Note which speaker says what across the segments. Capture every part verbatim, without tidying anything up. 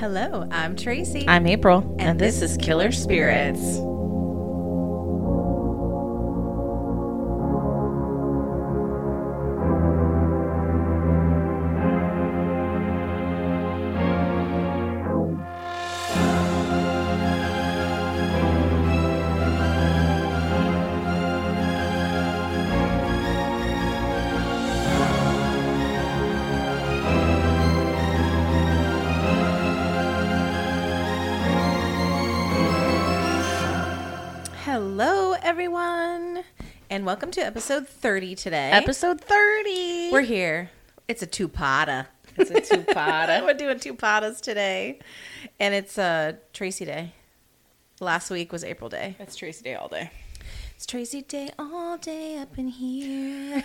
Speaker 1: Hello, I'm Tracy.
Speaker 2: I'm April,
Speaker 1: and,
Speaker 2: and this, this is Killer Spirits. Spirits.
Speaker 1: Hello, everyone, and welcome to episode thirty today.
Speaker 2: Episode thirty.
Speaker 1: We're here. It's a two-potter.
Speaker 2: It's a two-potter.
Speaker 1: We're doing two-potters today, and it's uh, Tracy Day. Last week was April Day.
Speaker 2: It's Tracy Day all day.
Speaker 1: It's Tracy Day all day up in here.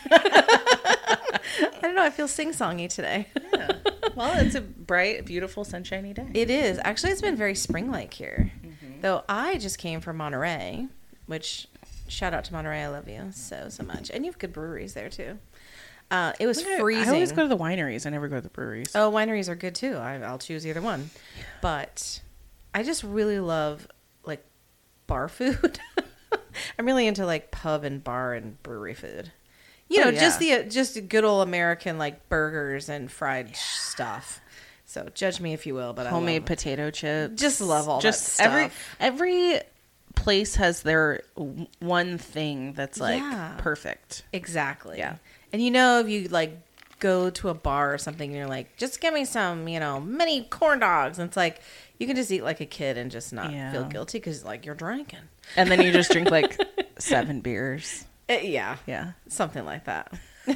Speaker 1: I don't know. I feel sing-songy today.
Speaker 2: Yeah. Well, it's a bright, beautiful, sunshiny day.
Speaker 1: It is. Actually, it's been very spring-like here.
Speaker 2: Mm-hmm.
Speaker 1: Though I just came from Monterey, which, shout out to Monterey. I love you so, so much. And you have good breweries there, too. Uh, it was
Speaker 2: I,
Speaker 1: freezing.
Speaker 2: I always go to the wineries. I never go to the breweries.
Speaker 1: Oh, wineries are good, too. I, I'll choose either one. But I just really love, like, bar food. I'm really into, like, pub and bar and brewery food. You know,
Speaker 2: oh, yeah.
Speaker 1: just the just good old American, like, burgers and fried yeah. stuff. So judge me if you will, but
Speaker 2: homemade
Speaker 1: I love,
Speaker 2: potato chips.
Speaker 1: Just love all
Speaker 2: just
Speaker 1: that stuff.
Speaker 2: Every every place has their one thing that's like
Speaker 1: yeah.
Speaker 2: perfect.
Speaker 1: Exactly.
Speaker 2: Yeah.
Speaker 1: And you know, if you like go to a bar or something and you're like, just give me some, you know, mini corn dogs. And it's like, you can just eat like a kid and just not yeah. feel guilty because like you're drinking.
Speaker 2: And then you just drink like seven beers.
Speaker 1: Uh, yeah.
Speaker 2: Yeah.
Speaker 1: Something like that.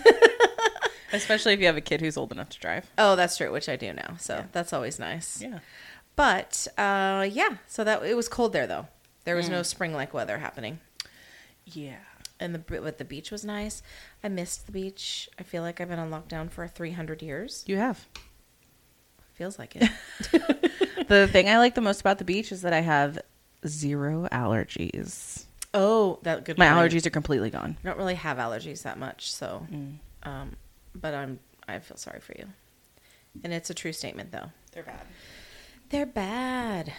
Speaker 2: Especially if you have a kid who's old enough to drive.
Speaker 1: Oh, that's true, which I do now. So yeah. that's always nice.
Speaker 2: Yeah.
Speaker 1: But, uh, yeah. So that it was cold there, though. There was mm. no spring-like weather happening.
Speaker 2: Yeah.
Speaker 1: And the but the beach was nice. I missed the beach. I feel like I've been on lockdown for three hundred years.
Speaker 2: You have.
Speaker 1: Feels like it.
Speaker 2: The thing I like the most about the beach is that I have zero allergies.
Speaker 1: Oh, that good.
Speaker 2: My
Speaker 1: point.
Speaker 2: allergies are completely gone.
Speaker 1: I don't really have allergies that much, so.
Speaker 2: Mm.
Speaker 1: Um, but I'm. I feel sorry for you. And it's a true statement, though.
Speaker 2: They're bad.
Speaker 1: They're bad.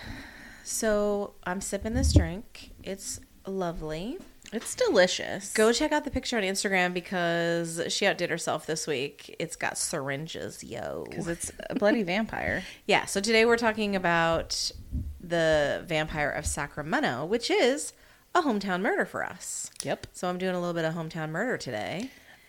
Speaker 1: So I'm sipping this drink. It's lovely.
Speaker 2: It's delicious.
Speaker 1: Go check out the picture on Instagram because she outdid herself this week. It's got syringes, yo.
Speaker 2: Because it's a bloody vampire.
Speaker 1: Yeah. So today we're talking about the Vampire of Sacramento, which is a hometown murder for us.
Speaker 2: Yep.
Speaker 1: So I'm doing a little bit of hometown murder today.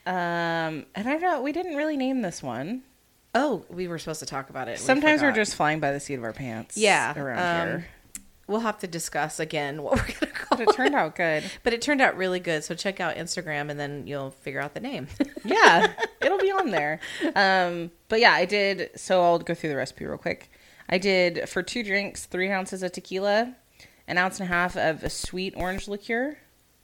Speaker 2: Um, and I don't. We didn't really name this one.
Speaker 1: Oh, we were supposed to talk about it.
Speaker 2: Sometimes we we're just flying by the seat of our pants.
Speaker 1: Yeah.
Speaker 2: Around
Speaker 1: um,
Speaker 2: here.
Speaker 1: We'll have to discuss again what we're going to call
Speaker 2: it. But it turned out good.
Speaker 1: But it turned out really good. So check out Instagram and then you'll figure out the name.
Speaker 2: Yeah. It'll be on there. Um, but yeah, I did. So I'll go through the recipe real quick. I did for two drinks, three ounces of tequila, an ounce and a half of a sweet orange liqueur.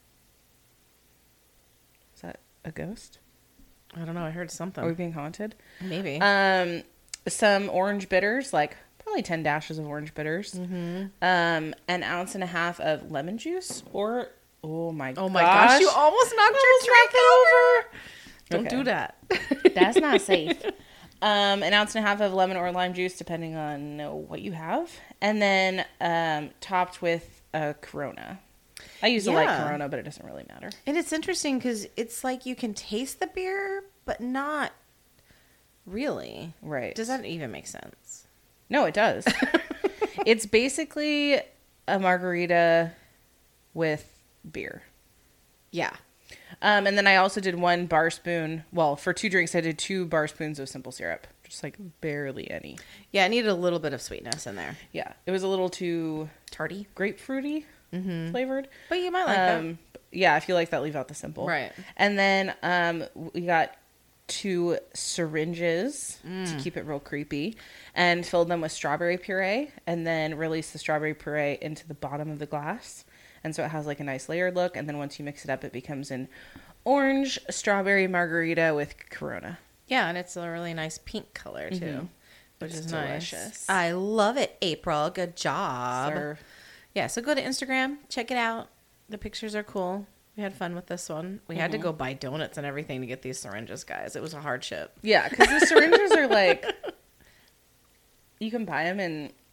Speaker 2: Is that a ghost?
Speaker 1: I don't know. I heard something.
Speaker 2: Are we being haunted?
Speaker 1: Maybe.
Speaker 2: Um, some orange bitters, like probably ten dashes of orange bitters.
Speaker 1: Mm-hmm.
Speaker 2: Um, an ounce and a half of lemon juice, or oh my
Speaker 1: oh my gosh, gosh you almost knocked
Speaker 2: almost
Speaker 1: your drink over. Don't
Speaker 2: okay.
Speaker 1: do that.
Speaker 2: That's not safe. Um, an ounce and a half of lemon or lime juice, depending on uh, what you have, and then um, topped with a Corona. I use
Speaker 1: yeah.
Speaker 2: a light Corona, but it doesn't really matter.
Speaker 1: And it's interesting because it's like you can taste the beer, but not really.
Speaker 2: Right.
Speaker 1: Does that even make sense?
Speaker 2: No, it does. It's basically a margarita with beer.
Speaker 1: Yeah.
Speaker 2: Um, and then I also did one bar spoon. Well, for two drinks, I did two bar spoons of simple syrup. Just like barely any.
Speaker 1: Yeah, I needed a little bit of sweetness in there.
Speaker 2: Yeah. It was a little too
Speaker 1: tarty,
Speaker 2: grapefruity mm-hmm. flavored.
Speaker 1: But you might like
Speaker 2: um, that. Yeah, if you like that, leave out the simple.
Speaker 1: Right.
Speaker 2: And then um, we got two syringes mm. to keep it real creepy and filled them with strawberry puree and then released the strawberry puree into the bottom of the glass. And so it has like a nice layered look. And then once you mix it up, it becomes an orange strawberry margarita with Corona.
Speaker 1: Yeah, and it's a really nice pink color, too, mm-hmm. which
Speaker 2: it's
Speaker 1: is
Speaker 2: delicious.
Speaker 1: Nice. I love it, April. Good job.
Speaker 2: Sir.
Speaker 1: Yeah, so go to Instagram. Check it out. The pictures are cool. We had fun with this one. We mm-hmm. had to go buy donuts and everything to get these syringes, guys. It was a hardship.
Speaker 2: Yeah, because the syringes are like... You can buy them in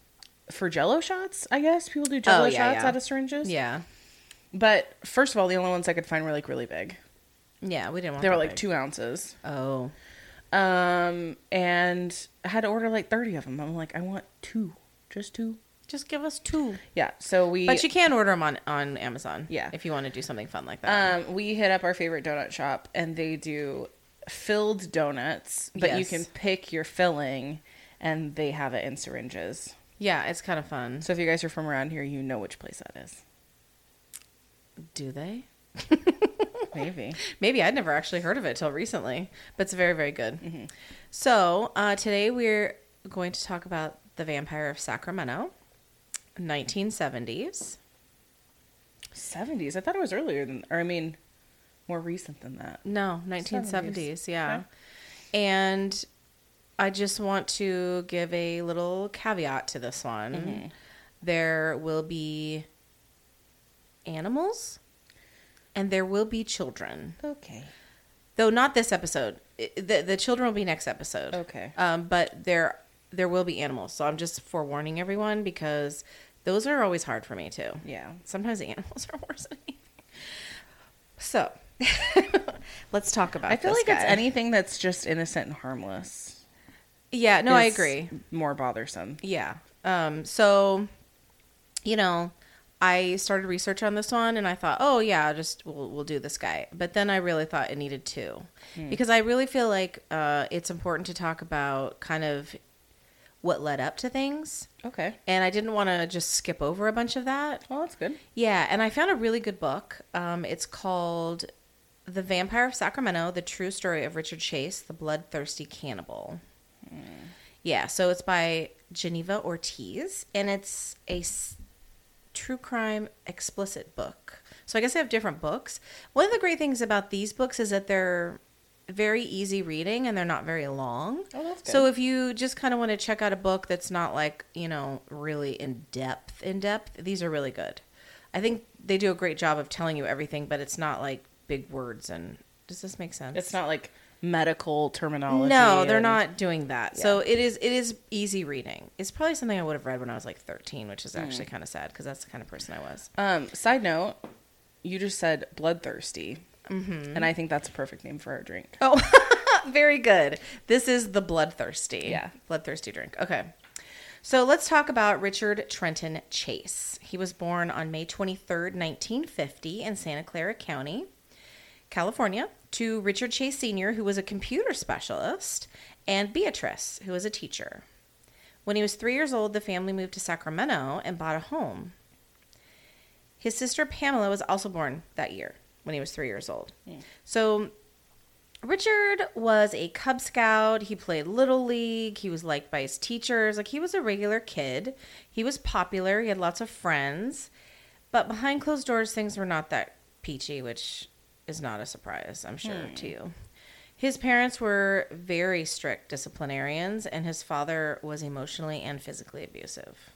Speaker 2: for Jello shots, I guess people do Jello
Speaker 1: Oh, yeah,
Speaker 2: shots
Speaker 1: yeah.
Speaker 2: out of syringes.
Speaker 1: Yeah.
Speaker 2: But first of all, the only ones I could find were like really big.
Speaker 1: Yeah, we didn't want
Speaker 2: They were
Speaker 1: that
Speaker 2: like
Speaker 1: big.
Speaker 2: two ounces.
Speaker 1: Oh.
Speaker 2: Um, and I had to order like thirty of them. I'm like, I want two, just two.
Speaker 1: Just give us two.
Speaker 2: Yeah. So we,
Speaker 1: But you can order them on, on Amazon.
Speaker 2: Yeah.
Speaker 1: If you want to do something fun like that.
Speaker 2: um, we hit up our favorite donut shop, and they do filled donuts, but you
Speaker 1: Yes.
Speaker 2: can pick your filling, and they have it in syringes.
Speaker 1: Yeah, it's kind of fun.
Speaker 2: So if you guys are from around here, you know which place that is.
Speaker 1: Do they?
Speaker 2: Maybe.
Speaker 1: Maybe. I'd never actually heard of it till recently, but it's very, very good. Mm-hmm. So uh, today we're going to talk about The Vampire of Sacramento, nineteen seventies.
Speaker 2: seventies. I thought it was earlier than, or I mean, more recent than that.
Speaker 1: No, nineteen seventies,
Speaker 2: seventies.
Speaker 1: yeah.
Speaker 2: Okay.
Speaker 1: And I just want to give a little caveat to this one.
Speaker 2: Mm-hmm.
Speaker 1: There will be animals and there will be children.
Speaker 2: Okay.
Speaker 1: Though not this episode. I- The, the children will be next episode.
Speaker 2: Okay.
Speaker 1: Um, but there there will be animals. So I'm just forewarning everyone because those are always hard for me too.
Speaker 2: Yeah.
Speaker 1: Sometimes the animals are worse than me. So let's talk about
Speaker 2: I feel
Speaker 1: this
Speaker 2: like
Speaker 1: guy.
Speaker 2: it's anything that's just innocent and harmless.
Speaker 1: Yeah, no, I
Speaker 2: is
Speaker 1: agree.
Speaker 2: More bothersome.
Speaker 1: Yeah. Um, so, you know, I started research on this one and I thought, oh yeah, just we'll we'll do this guy. But then I really thought it needed two.
Speaker 2: Hmm.
Speaker 1: Because I really feel like uh, it's important to talk about kind of what led up to things.
Speaker 2: Okay.
Speaker 1: And I didn't want to just skip over a bunch of that.
Speaker 2: Well, that's good.
Speaker 1: Yeah, and I found a really good book. Um, it's called The Vampire of Sacramento, The True Story of Richard Chase, the Bloodthirsty Cannibal.
Speaker 2: Hmm.
Speaker 1: Yeah, so it's by Geneva Ortiz, and it's a s- true crime explicit book. So I guess I have different books. One of the great things about these books is that they're very easy reading and they're not very long.
Speaker 2: Oh, that's good.
Speaker 1: So if you just kind of want to check out a book that's not like, you know, really in depth, in depth, these are really good. I think they do a great job of telling you everything, but it's not like big words. And does this make sense?
Speaker 2: It's not like medical terminology.
Speaker 1: No, they're
Speaker 2: and-
Speaker 1: not doing that. So it is it is easy reading. It's probably something I would have read when I was like thirteen, which is actually kind of sad because that's the kind of person I was.
Speaker 2: Um, side note, you just said bloodthirsty. Mm-hmm. And I think that's a perfect name for our drink.
Speaker 1: Oh, very good. This is the Bloodthirsty.
Speaker 2: Yeah.
Speaker 1: Bloodthirsty drink. Okay. So let's talk about Richard Trenton Chase. He was born on May twenty-third, nineteen fifty in Santa Clara County, California, to Richard Chase Senior, who was a computer specialist, and Beatrice, who was a teacher. When he was three years old, the family moved to Sacramento and bought a home. His sister Pamela was also born that year when he was three years old.
Speaker 2: Mm.
Speaker 1: So Richard was a Cub Scout. He played Little League. He was liked by his teachers. Like, he was a regular kid. He was popular. He had lots of friends. But behind closed doors, things were not that peachy, which is not a surprise, I'm sure,
Speaker 2: Hmm.
Speaker 1: to you. His parents were very strict disciplinarians, and his father was emotionally and physically abusive.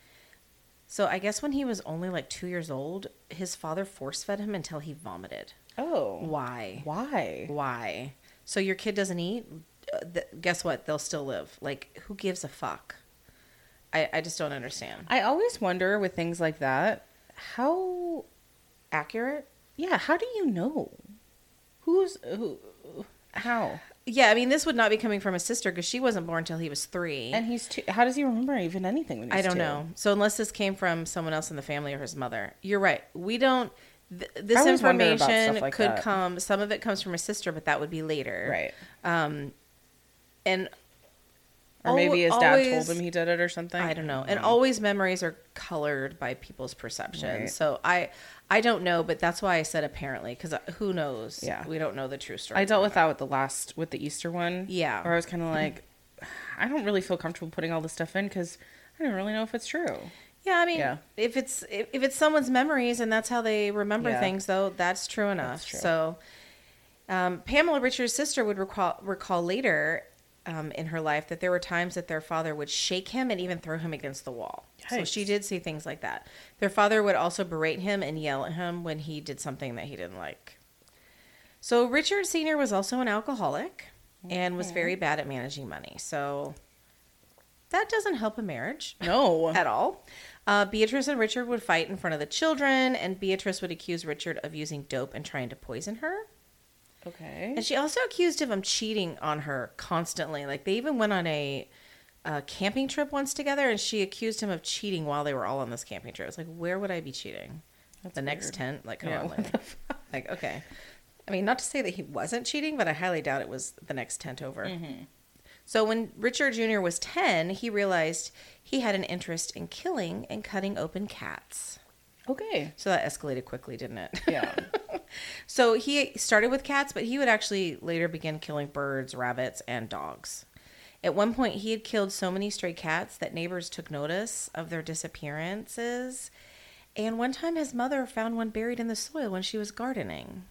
Speaker 1: So I guess when he was only like two years old, his father force-fed him until he vomited.
Speaker 2: Oh.
Speaker 1: Why?
Speaker 2: Why?
Speaker 1: Why? So your kid doesn't eat? Uh, th- guess what? They'll still live. Like, who gives a fuck? I, I just don't understand.
Speaker 2: I always wonder with things like that, how,
Speaker 1: Accurate?
Speaker 2: yeah, how do you know? Who's, who, how?
Speaker 1: Yeah, I mean, this would not be coming from his sister because she wasn't born until he was three.
Speaker 2: And he's two, how does he remember even anything when he's
Speaker 1: I don't
Speaker 2: two?
Speaker 1: know. So unless this came from someone else in the family or his mother, you're right. We don't. Th- this
Speaker 2: I always wonder about
Speaker 1: information
Speaker 2: stuff like
Speaker 1: could
Speaker 2: that.
Speaker 1: come. Some of it comes from his sister, but that would be later,
Speaker 2: Right.
Speaker 1: Um, and
Speaker 2: Or maybe his
Speaker 1: al-
Speaker 2: dad
Speaker 1: always-
Speaker 2: told him he did it or something.
Speaker 1: I don't know. And always memories are colored by people's perceptions.
Speaker 2: Right.
Speaker 1: So I, I don't know, but that's why I said apparently because who knows?
Speaker 2: Yeah.
Speaker 1: we don't know the true story.
Speaker 2: I dealt with that with the last, with the Easter one.
Speaker 1: Yeah.
Speaker 2: Where I was kind of like, I don't really feel comfortable putting all this stuff in because I don't really know if it's true.
Speaker 1: Yeah, I mean,
Speaker 2: Yeah.
Speaker 1: if it's if, if it's someone's memories and that's how they remember
Speaker 2: Yeah.
Speaker 1: things, though, that's true enough.
Speaker 2: That's true.
Speaker 1: So, um, Pamela Richards' sister would recall recall later um, in her life that there were times that their father would shake him and even throw him against the wall. So
Speaker 2: Yikes.
Speaker 1: she did see things like that. Their father would also berate him and yell at him when he did something that he didn't like. So Richard Senior was also an alcoholic and was very bad at managing money. So that doesn't help a marriage.
Speaker 2: No.
Speaker 1: At all. Uh, Beatrice and Richard would fight in front of the children, and Beatrice would accuse Richard of using dope and trying to poison her.
Speaker 2: Okay.
Speaker 1: And she also accused him of cheating on her constantly. Like, they even went on a, a camping trip once together, and she accused him of cheating while they were all on this camping trip. It's like, where would I be cheating?
Speaker 2: That's
Speaker 1: the
Speaker 2: weird.
Speaker 1: Next tent? Like, come
Speaker 2: Yeah,
Speaker 1: on.
Speaker 2: what
Speaker 1: Like,
Speaker 2: the fuck?
Speaker 1: like, okay. I mean, not to say that he wasn't cheating, but I highly doubt it was the next tent over.
Speaker 2: Mm-hmm.
Speaker 1: So when Richard Junior was ten, he realized he had an interest in killing and cutting open cats.
Speaker 2: Okay.
Speaker 1: So that escalated quickly, didn't it?
Speaker 2: Yeah.
Speaker 1: So he started with cats, but he would actually later begin killing birds, rabbits, and dogs. At one point, he had killed so many stray cats that neighbors took notice of their disappearances. And one time, his mother found one buried in the soil when she was gardening.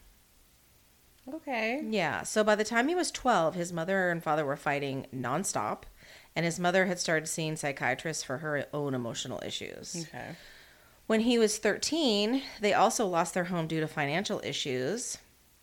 Speaker 2: Okay.
Speaker 1: Yeah, so by the time he was twelve, his mother and father were fighting nonstop, and his mother had started seeing psychiatrists for her own emotional issues.
Speaker 2: Okay.
Speaker 1: When he was thirteen, they also lost their home due to financial issues.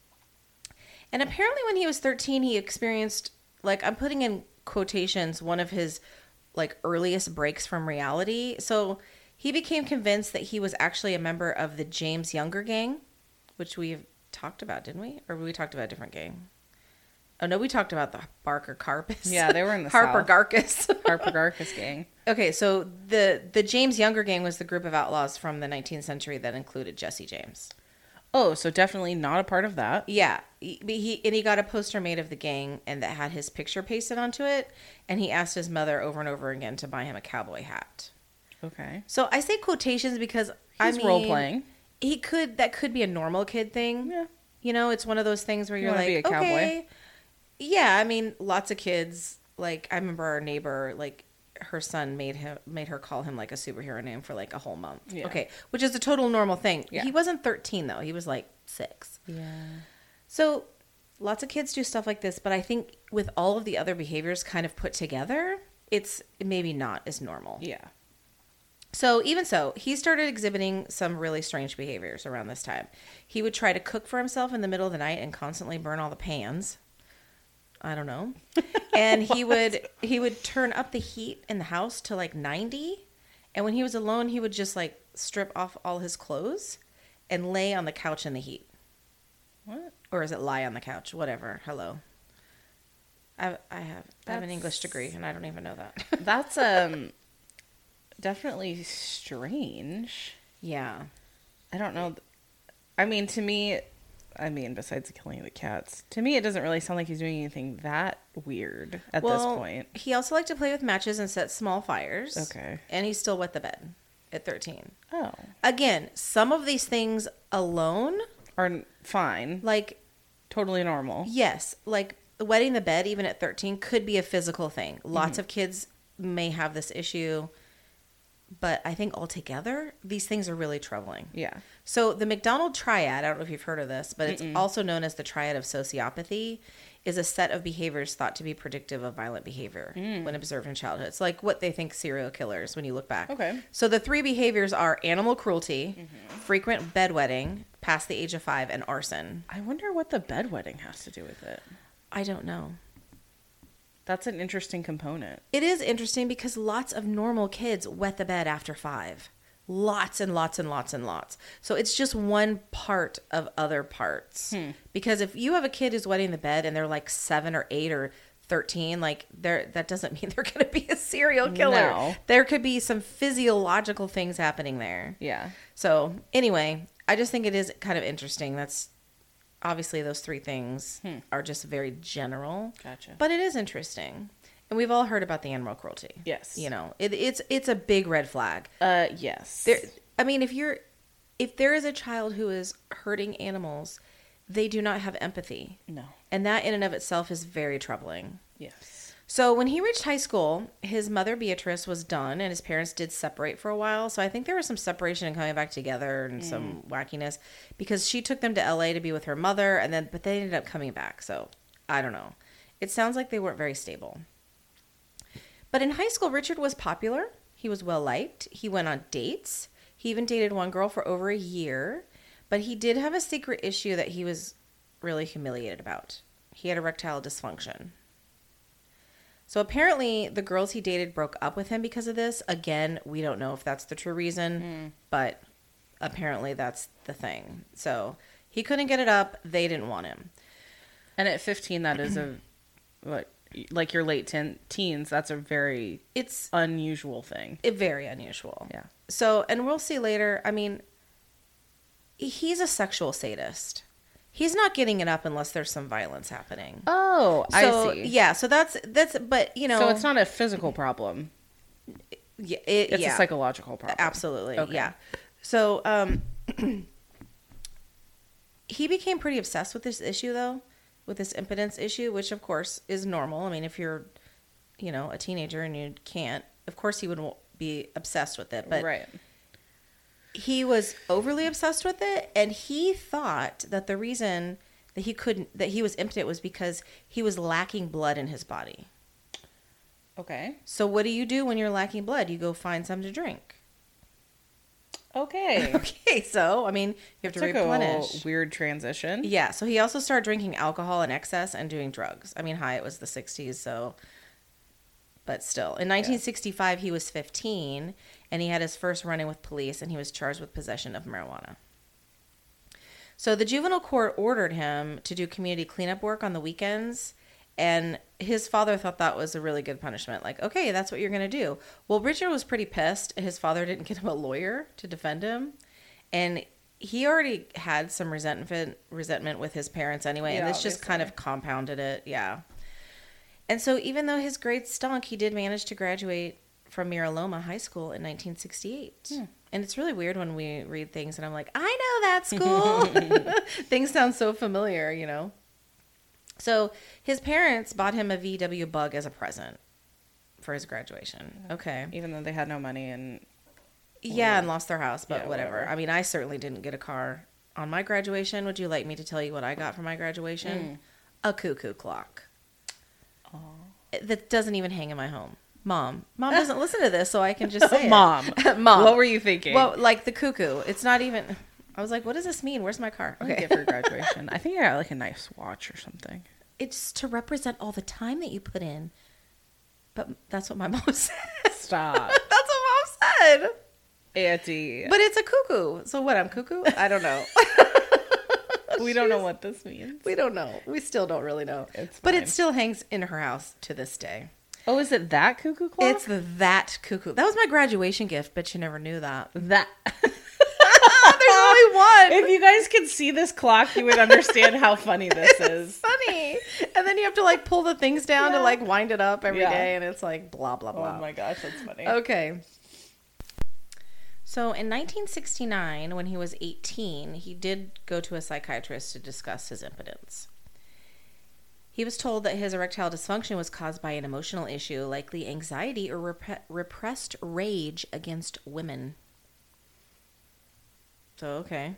Speaker 1: And apparently when he was thirteen, he experienced, like, I'm putting in quotations, one of his, like, earliest breaks from reality. So he became convinced that he was actually a member of the James Younger gang, which we've talked about, didn't we? Or we talked about a different gang? Oh, no, we talked about the Barker Carpus.
Speaker 2: Yeah, they were in the
Speaker 1: Harper
Speaker 2: South.
Speaker 1: Garcus.
Speaker 2: Harper Garcus gang.
Speaker 1: Okay, so the the James Younger gang was the group of outlaws from the nineteenth century that included Jesse James.
Speaker 2: Oh, so definitely not a part of that.
Speaker 1: Yeah, he, he and he got a poster made of the gang and that had his picture pasted onto it, and he asked his mother over and over again to buy him a cowboy hat.
Speaker 2: Okay.
Speaker 1: So I say quotations because I
Speaker 2: He's
Speaker 1: mean,
Speaker 2: role playing.
Speaker 1: He could that could be a normal kid thing.
Speaker 2: Yeah.
Speaker 1: You know, it's one of those things where
Speaker 2: You
Speaker 1: you're
Speaker 2: wanna
Speaker 1: like,
Speaker 2: be a cowboy?
Speaker 1: okay, yeah. I mean, lots of kids. Like I remember our neighbor, like her son made him made her call him like a superhero name for like a whole month.
Speaker 2: Yeah.
Speaker 1: Okay, which is a total normal thing.
Speaker 2: Yeah.
Speaker 1: He wasn't thirteen though; he was like six.
Speaker 2: Yeah.
Speaker 1: So lots of kids do stuff like this, but I think with all of the other behaviors kind of put together, it's maybe not as normal.
Speaker 2: Yeah.
Speaker 1: So even so, he started exhibiting some really strange behaviors around this time. He would try to cook for himself in the middle of the night and constantly burn all the pans. I don't know. And he would he would turn up the heat in the house to like ninety. And when he was alone, he would just like strip off all his clothes and lay on the couch in the heat.
Speaker 2: What?
Speaker 1: Or is it lie on the couch? Whatever. Hello. I I have I have an English degree and I don't even know that.
Speaker 2: That's um definitely strange.
Speaker 1: Yeah.
Speaker 2: I don't know. I mean, to me, I mean, besides killing the cats, to me, it doesn't really sound like he's doing anything that weird at this point.
Speaker 1: He also liked to play with matches and set small fires.
Speaker 2: Okay.
Speaker 1: And he still wet the bed at thirteen.
Speaker 2: Oh.
Speaker 1: Again, some of these things alone,
Speaker 2: Are fine.
Speaker 1: like,
Speaker 2: Totally normal.
Speaker 1: yes, like wetting the bed even at thirteen could be a physical thing. Lots
Speaker 2: Mm-hmm.
Speaker 1: of kids may have this issue, but I think altogether, these things are really troubling.
Speaker 2: Yeah.
Speaker 1: So the McDonald triad, I don't know if you've heard of this, but it's also known as the triad of sociopathy, is a set of behaviors thought to be predictive of violent behavior when observed in childhood. It's like what they think serial killers when you look back.
Speaker 2: Okay.
Speaker 1: So the three behaviors are animal cruelty, frequent bedwetting past the age of five, and arson.
Speaker 2: I wonder what the bedwetting has to do with it.
Speaker 1: I don't know.
Speaker 2: That's an interesting component.
Speaker 1: It is interesting because lots of normal kids wet the bed after five. Lots and lots and lots and lots. So it's just one part of other parts.
Speaker 2: Hmm.
Speaker 1: Because if you have a kid who's wetting the bed and they're like seven or eight or thirteen, like they're that doesn't mean they're going to be a serial killer.
Speaker 2: No.
Speaker 1: There could be some physiological things happening there.
Speaker 2: Yeah.
Speaker 1: So anyway, I just think it is kind of interesting. That's obviously those three things
Speaker 2: Hmm.
Speaker 1: are just very general.
Speaker 2: Gotcha.
Speaker 1: But it is interesting. And we've all heard about the animal cruelty.
Speaker 2: Yes.
Speaker 1: You know, it, it's it's a big red flag.
Speaker 2: Uh, yes.
Speaker 1: There, I mean, if you're if there is a child who is hurting animals, they do not have empathy.
Speaker 2: No.
Speaker 1: And that in and of itself is very troubling.
Speaker 2: Yes.
Speaker 1: So when he reached high school, his mother Beatrice was done and his parents did separate for a while. So I think there was some separation and coming back together and some wackiness because she took them to L A to be with her mother and then but they ended up coming back. So I don't know. It sounds like they weren't very stable. But in high school, Richard was popular. He was well liked. He went on dates. He even dated one girl for over a year. But he did have a secret issue that he was really humiliated about. He had erectile dysfunction. So apparently the girls he dated broke up with him because of this. Again, we don't know if that's the true reason, mm. but apparently that's the thing. So he couldn't get it up. They didn't want him.
Speaker 2: And at fifteen, that is a, what, like your late ten, teens, that's a very
Speaker 1: it's
Speaker 2: unusual thing.
Speaker 1: It, very unusual.
Speaker 2: Yeah.
Speaker 1: So, and we'll see later, I mean, he's a sexual sadist. He's not getting it up unless there's some violence happening.
Speaker 2: Oh,
Speaker 1: so,
Speaker 2: I see.
Speaker 1: Yeah, so that's, that's, but, you know.
Speaker 2: So it's not a physical problem.
Speaker 1: Yeah, it,
Speaker 2: it's
Speaker 1: yeah.
Speaker 2: a psychological problem.
Speaker 1: Absolutely,
Speaker 2: okay.
Speaker 1: yeah. So, um, he became pretty obsessed with this issue, though, with this impotence issue, which, of course, is normal. I mean, if you're, you know, a teenager and you can't, of course he would be obsessed with it. But
Speaker 2: right.
Speaker 1: he was overly obsessed with it, and he thought that the reason that he couldn't, that he was impotent was because he was lacking blood in his body.
Speaker 2: Okay.
Speaker 1: So what do you do when you're lacking blood? You go find some to drink.
Speaker 2: Okay.
Speaker 1: Okay, so, I mean, you have to replenish.
Speaker 2: A weird transition.
Speaker 1: Yeah, so he also started drinking alcohol in excess and doing drugs. I mean, hi, it was the sixties, so, but still. In nineteen sixty-five, yeah. He was fifteen, and he had his first run-in with police, and he was charged with possession of marijuana. So the juvenile court ordered him to do community cleanup work on the weekends, and his father thought that was a really good punishment. Like, okay, that's what you're going to do. Well, Richard was pretty pissed. His father didn't get him a lawyer to defend him. And he already had some resentment resentment with his parents anyway. Yeah, and this obviously. Just kind of compounded it. Yeah. And so even though his grades stunk, he did manage to graduate from Mira Loma High School in nineteen sixty-eight. Hmm. And it's really weird when we read things and I'm like, I know that school. Things sound so familiar, you know. So his parents bought him a V W Bug as a present for his graduation. Okay.
Speaker 2: Even though they had no money and...
Speaker 1: Yeah, and lost their house, but
Speaker 2: yeah,
Speaker 1: whatever.
Speaker 2: whatever.
Speaker 1: I mean, I certainly didn't get a car on my graduation. Would you like me to tell you what I got for my graduation? Mm. A cuckoo clock. Oh. That doesn't even hang in my home. Mom. Mom doesn't listen to this, so I can just say
Speaker 2: Mom.
Speaker 1: it. Mom.
Speaker 2: What were you thinking?
Speaker 1: Well, like the cuckoo. It's not even... I was like, what does this mean? Where's my car?
Speaker 2: Okay. For graduation. I think I got like a nice watch or something.
Speaker 1: It's to represent all the time that you put in. But that's what my mom said.
Speaker 2: Stop.
Speaker 1: That's what mom said.
Speaker 2: Auntie.
Speaker 1: But it's a cuckoo. So what, I'm cuckoo? I don't know.
Speaker 2: We don't know what this means.
Speaker 1: We don't know. We still don't really know.
Speaker 2: It's
Speaker 1: but it still hangs in her house to this day.
Speaker 2: Oh, is it that cuckoo clock?
Speaker 1: It's the that cuckoo. That was my graduation gift, but you never knew that.
Speaker 2: That...
Speaker 1: There's only one.
Speaker 2: If you guys could see this clock, you would understand how funny this
Speaker 1: it's
Speaker 2: is.
Speaker 1: Funny. And then you have to like pull the things down
Speaker 2: yeah.
Speaker 1: to like wind it up every
Speaker 2: yeah.
Speaker 1: day, and it's like blah blah blah.
Speaker 2: Oh my gosh, that's funny.
Speaker 1: Okay. So in nineteen sixty-nine, when he was eighteen, he did go to a psychiatrist to discuss his impotence. He was told that his erectile dysfunction was caused by an emotional issue, likely anxiety or rep- repressed rage against women. So, okay.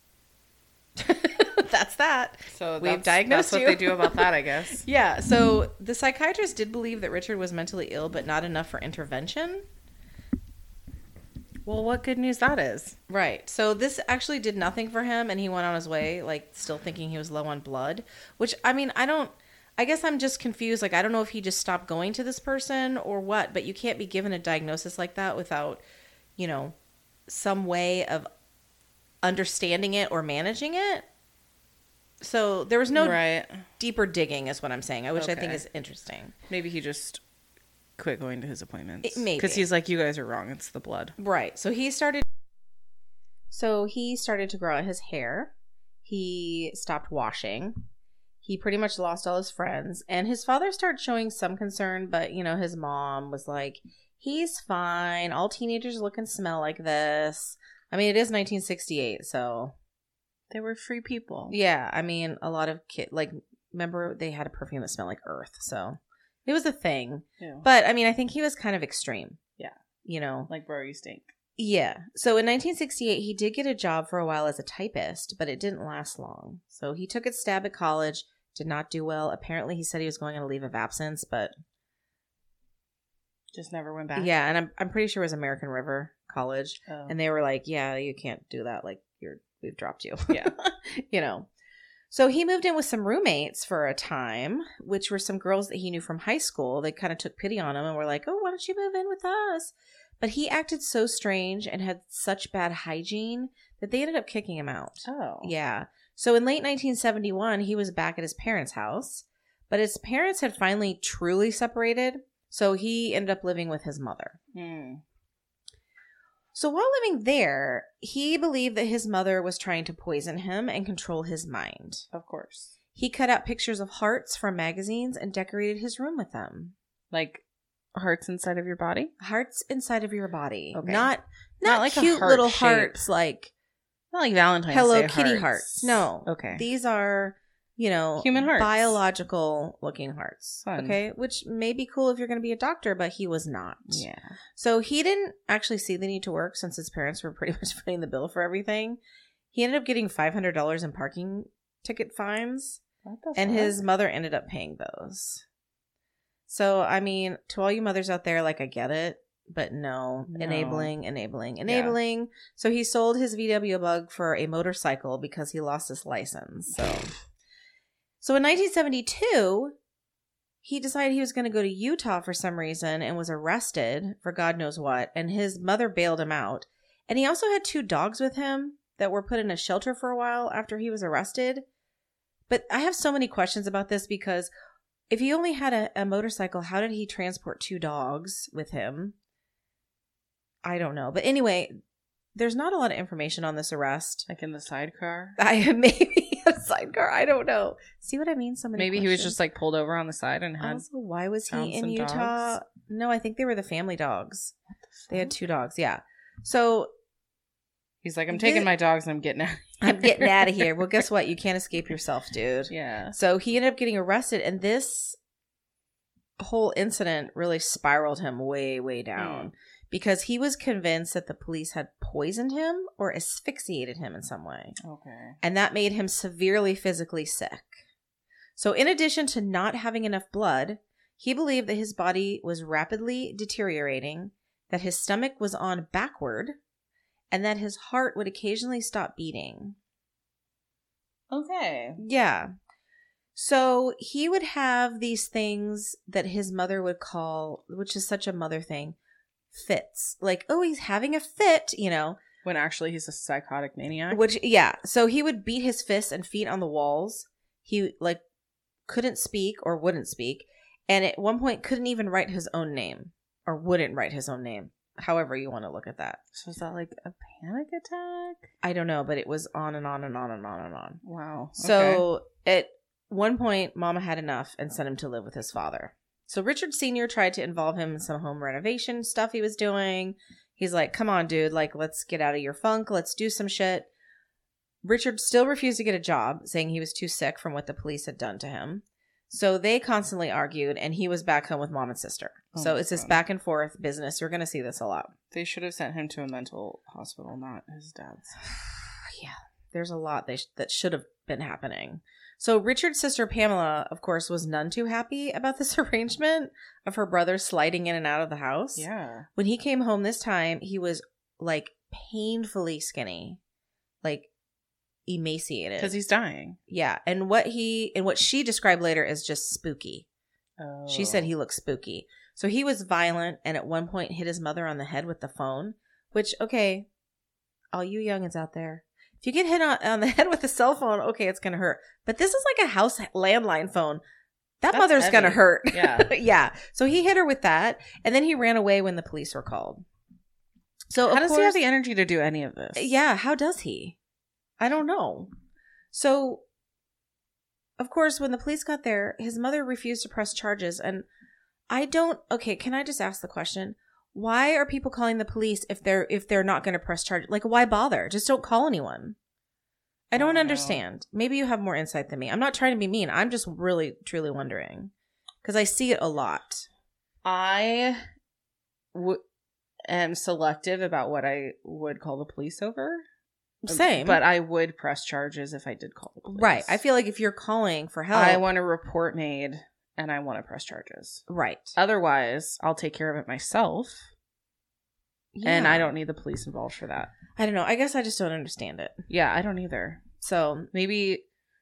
Speaker 1: That's that.
Speaker 2: So
Speaker 1: we've
Speaker 2: that's,
Speaker 1: diagnosed
Speaker 2: that's
Speaker 1: you.
Speaker 2: what they do about that, I guess.
Speaker 1: Yeah. So the psychiatrist did believe that Richard was mentally ill, but not enough for intervention.
Speaker 2: Well, what good news that is.
Speaker 1: Right. So this actually did nothing for him, and he went on his way, like, still thinking he was low on blood. Which, I mean, I don't... I guess I'm just confused. Like, I don't know if he just stopped going to this person or what, but you can't be given a diagnosis like that without, you know, some way of understanding it or managing it. So there was no
Speaker 2: right.
Speaker 1: deeper digging is what I'm saying, which
Speaker 2: okay.
Speaker 1: I think is interesting.
Speaker 2: Maybe he just quit going to his appointments.
Speaker 1: It, maybe.
Speaker 2: Because he's like, you guys are wrong. It's the blood.
Speaker 1: Right. So he started... So he started to grow out his hair. He stopped washing. He pretty much lost all his friends. And his father started showing some concern, but, you know, his mom was like, he's fine. All teenagers look and smell like this. I mean, it is nineteen sixty-eight, so...
Speaker 2: They were free people.
Speaker 1: Yeah, I mean, a lot of kids, like, remember they had a perfume that smelled like earth, so it was a thing.
Speaker 2: Yeah.
Speaker 1: But, I mean, I think he was kind of extreme.
Speaker 2: Yeah.
Speaker 1: You know?
Speaker 2: Like, bro, you stink.
Speaker 1: Yeah. So in nineteen sixty-eight, he did get a job for a while as a typist, but it didn't last long. So he took a stab at college, did not do well. Apparently, he said he was going on a leave of absence, but...
Speaker 2: Just never went back.
Speaker 1: Yeah, and I'm I'm pretty sure it was American River College. Oh. And they were like, yeah, you can't do that. Like, you're we've dropped you.
Speaker 2: Yeah.
Speaker 1: You know. So he moved in with some roommates for a time, which were some girls that he knew from high school. They kind of took pity on him and were like, oh, why don't you move in with us? But he acted so strange and had such bad hygiene that they ended up kicking him out.
Speaker 2: Oh.
Speaker 1: Yeah. So in late nineteen seventy-one, he was back at his parents' house, but his parents had finally truly separated, so he ended up living with his mother.
Speaker 2: Hmm.
Speaker 1: So while living there, he believed that his mother was trying to poison him and control his mind.
Speaker 2: Of course.
Speaker 1: He cut out pictures of hearts from magazines and decorated his room with them.
Speaker 2: Like hearts inside of your body?
Speaker 1: Hearts inside of your body.
Speaker 2: Okay.
Speaker 1: Not not,
Speaker 2: Not like a
Speaker 1: cute
Speaker 2: heart
Speaker 1: little
Speaker 2: shape.
Speaker 1: hearts like
Speaker 2: Not like Valentine's
Speaker 1: Hello
Speaker 2: Day
Speaker 1: Kitty
Speaker 2: hearts.
Speaker 1: hearts. No.
Speaker 2: Okay.
Speaker 1: These are, you know,
Speaker 2: Human hearts.
Speaker 1: biological looking hearts.
Speaker 2: Fun.
Speaker 1: Okay. Which may be cool if you're going to be a doctor, but he was not.
Speaker 2: Yeah.
Speaker 1: So he didn't actually see the need to work since his parents were pretty much footing the bill for everything. He ended up getting five hundred dollars in parking ticket fines,
Speaker 2: What the
Speaker 1: and
Speaker 2: fuck?
Speaker 1: his mother ended up paying those. So, I mean, to all you mothers out there, like, I get it, but no.
Speaker 2: No.
Speaker 1: Enabling, enabling, enabling. So he sold his V W Bug for a motorcycle because he lost his license. So, so in nineteen seventy-two, he decided he was going to go to Utah for some reason and was arrested for God knows what. And his mother bailed him out. And he also had two dogs with him that were put in a shelter for a while after he was arrested. But I have so many questions about this because if he only had a, a motorcycle, how did he transport two dogs with him? I don't know. But anyway, there's not a lot of information on this arrest.
Speaker 2: Like in the sidecar?
Speaker 1: I maybe a sidecar. I don't know. See what I mean? So many
Speaker 2: Maybe he was
Speaker 1: questions.
Speaker 2: just like pulled over on the side and had.
Speaker 1: Also, why was
Speaker 2: found
Speaker 1: he in
Speaker 2: some
Speaker 1: Utah?
Speaker 2: dogs?
Speaker 1: No, I think they were the family dogs. They had
Speaker 2: fuck?
Speaker 1: two dogs. Yeah. So
Speaker 2: He's like, I'm taking
Speaker 1: Thi-
Speaker 2: my dogs and I'm getting out. Of
Speaker 1: I'm getting out of here. Well, guess what? You can't escape yourself, dude.
Speaker 2: Yeah.
Speaker 1: So he ended up getting arrested, and this whole incident really spiraled him way, way down
Speaker 2: Mm.
Speaker 1: because he was convinced that the police had poisoned him or asphyxiated him in some way.
Speaker 2: Okay.
Speaker 1: And that made him severely physically sick. So in addition to not having enough blood, he believed that his body was rapidly deteriorating, that his stomach was on backward, and that his heart would occasionally stop beating.
Speaker 2: Okay.
Speaker 1: Yeah. So he would have these things that his mother would call, which is such a mother thing, fits. Like, oh, he's having a fit, you know.
Speaker 2: When actually he's a psychotic maniac.
Speaker 1: Which, yeah. So he would beat his fists and feet on the walls. He, like, couldn't speak or wouldn't speak. And at one point couldn't even write his own name. Or wouldn't write his own name. However you want to look at that.
Speaker 2: So is that like a panic attack?
Speaker 1: I don't know, but it was on and on and on and on and on.
Speaker 2: Wow.
Speaker 1: So at one point, Mama had enough and sent him to live with his father. So Richard Senior tried to involve him in some home renovation stuff he was doing. He's like, come on, dude. Like, let's get out of your funk. Let's do some shit. Richard still refused to get a job, saying he was too sick from what the police had done to him. So they constantly argued, and he was back home with mom and sister.
Speaker 2: Oh
Speaker 1: so
Speaker 2: my
Speaker 1: it's this
Speaker 2: God.
Speaker 1: back and forth business. You're going to see this a lot.
Speaker 2: They should have sent him to a mental hospital, not his dad's.
Speaker 1: Yeah, there's a lot they sh- that should have been happening. So Richard's sister Pamela, of course, was none too happy about this arrangement of her brother sliding in and out of the house.
Speaker 2: Yeah.
Speaker 1: When he came home this time, he was like painfully skinny, like emaciated.
Speaker 2: Because he's dying.
Speaker 1: Yeah, and what he and what she described later as just spooky.
Speaker 2: Oh.
Speaker 1: She said he looked spooky. So he was violent and at one point hit his mother on the head with the phone, which, okay, all you youngins out there, if you get hit on, on the head with a cell phone, okay, it's going to hurt. But this is like a house landline phone. That
Speaker 2: That's
Speaker 1: mother's going to
Speaker 2: heavy.
Speaker 1: hurt.
Speaker 2: Yeah.
Speaker 1: Yeah. So he hit her with that, and then he ran away when the police were called. So
Speaker 2: How
Speaker 1: of
Speaker 2: does
Speaker 1: course,
Speaker 2: he have the energy to do any of this?
Speaker 1: yeah, how does he? I don't know. So, of course, when the police got there, his mother refused to press charges. And I don't, okay, can I just ask the question? Why are people calling the police if they're if they're not going to press charges? Like, why bother? Just don't call anyone. I don't
Speaker 2: I don't know.
Speaker 1: understand. Maybe you have more insight than me. I'm not trying to be mean. I'm just really, truly wondering. Because I see it a lot.
Speaker 2: I w- am selective about what I would call the police over.
Speaker 1: Same.
Speaker 2: But I would press charges if I did call the police.
Speaker 1: Right. I feel like if you're calling for help.
Speaker 2: I want a report made and I want to press charges.
Speaker 1: Right.
Speaker 2: Otherwise, I'll take care of it myself. And
Speaker 1: Yeah.
Speaker 2: I don't need the police involved for that.
Speaker 1: I don't know. I guess I just don't understand it.
Speaker 2: Yeah, I don't either.
Speaker 1: So
Speaker 2: Maybe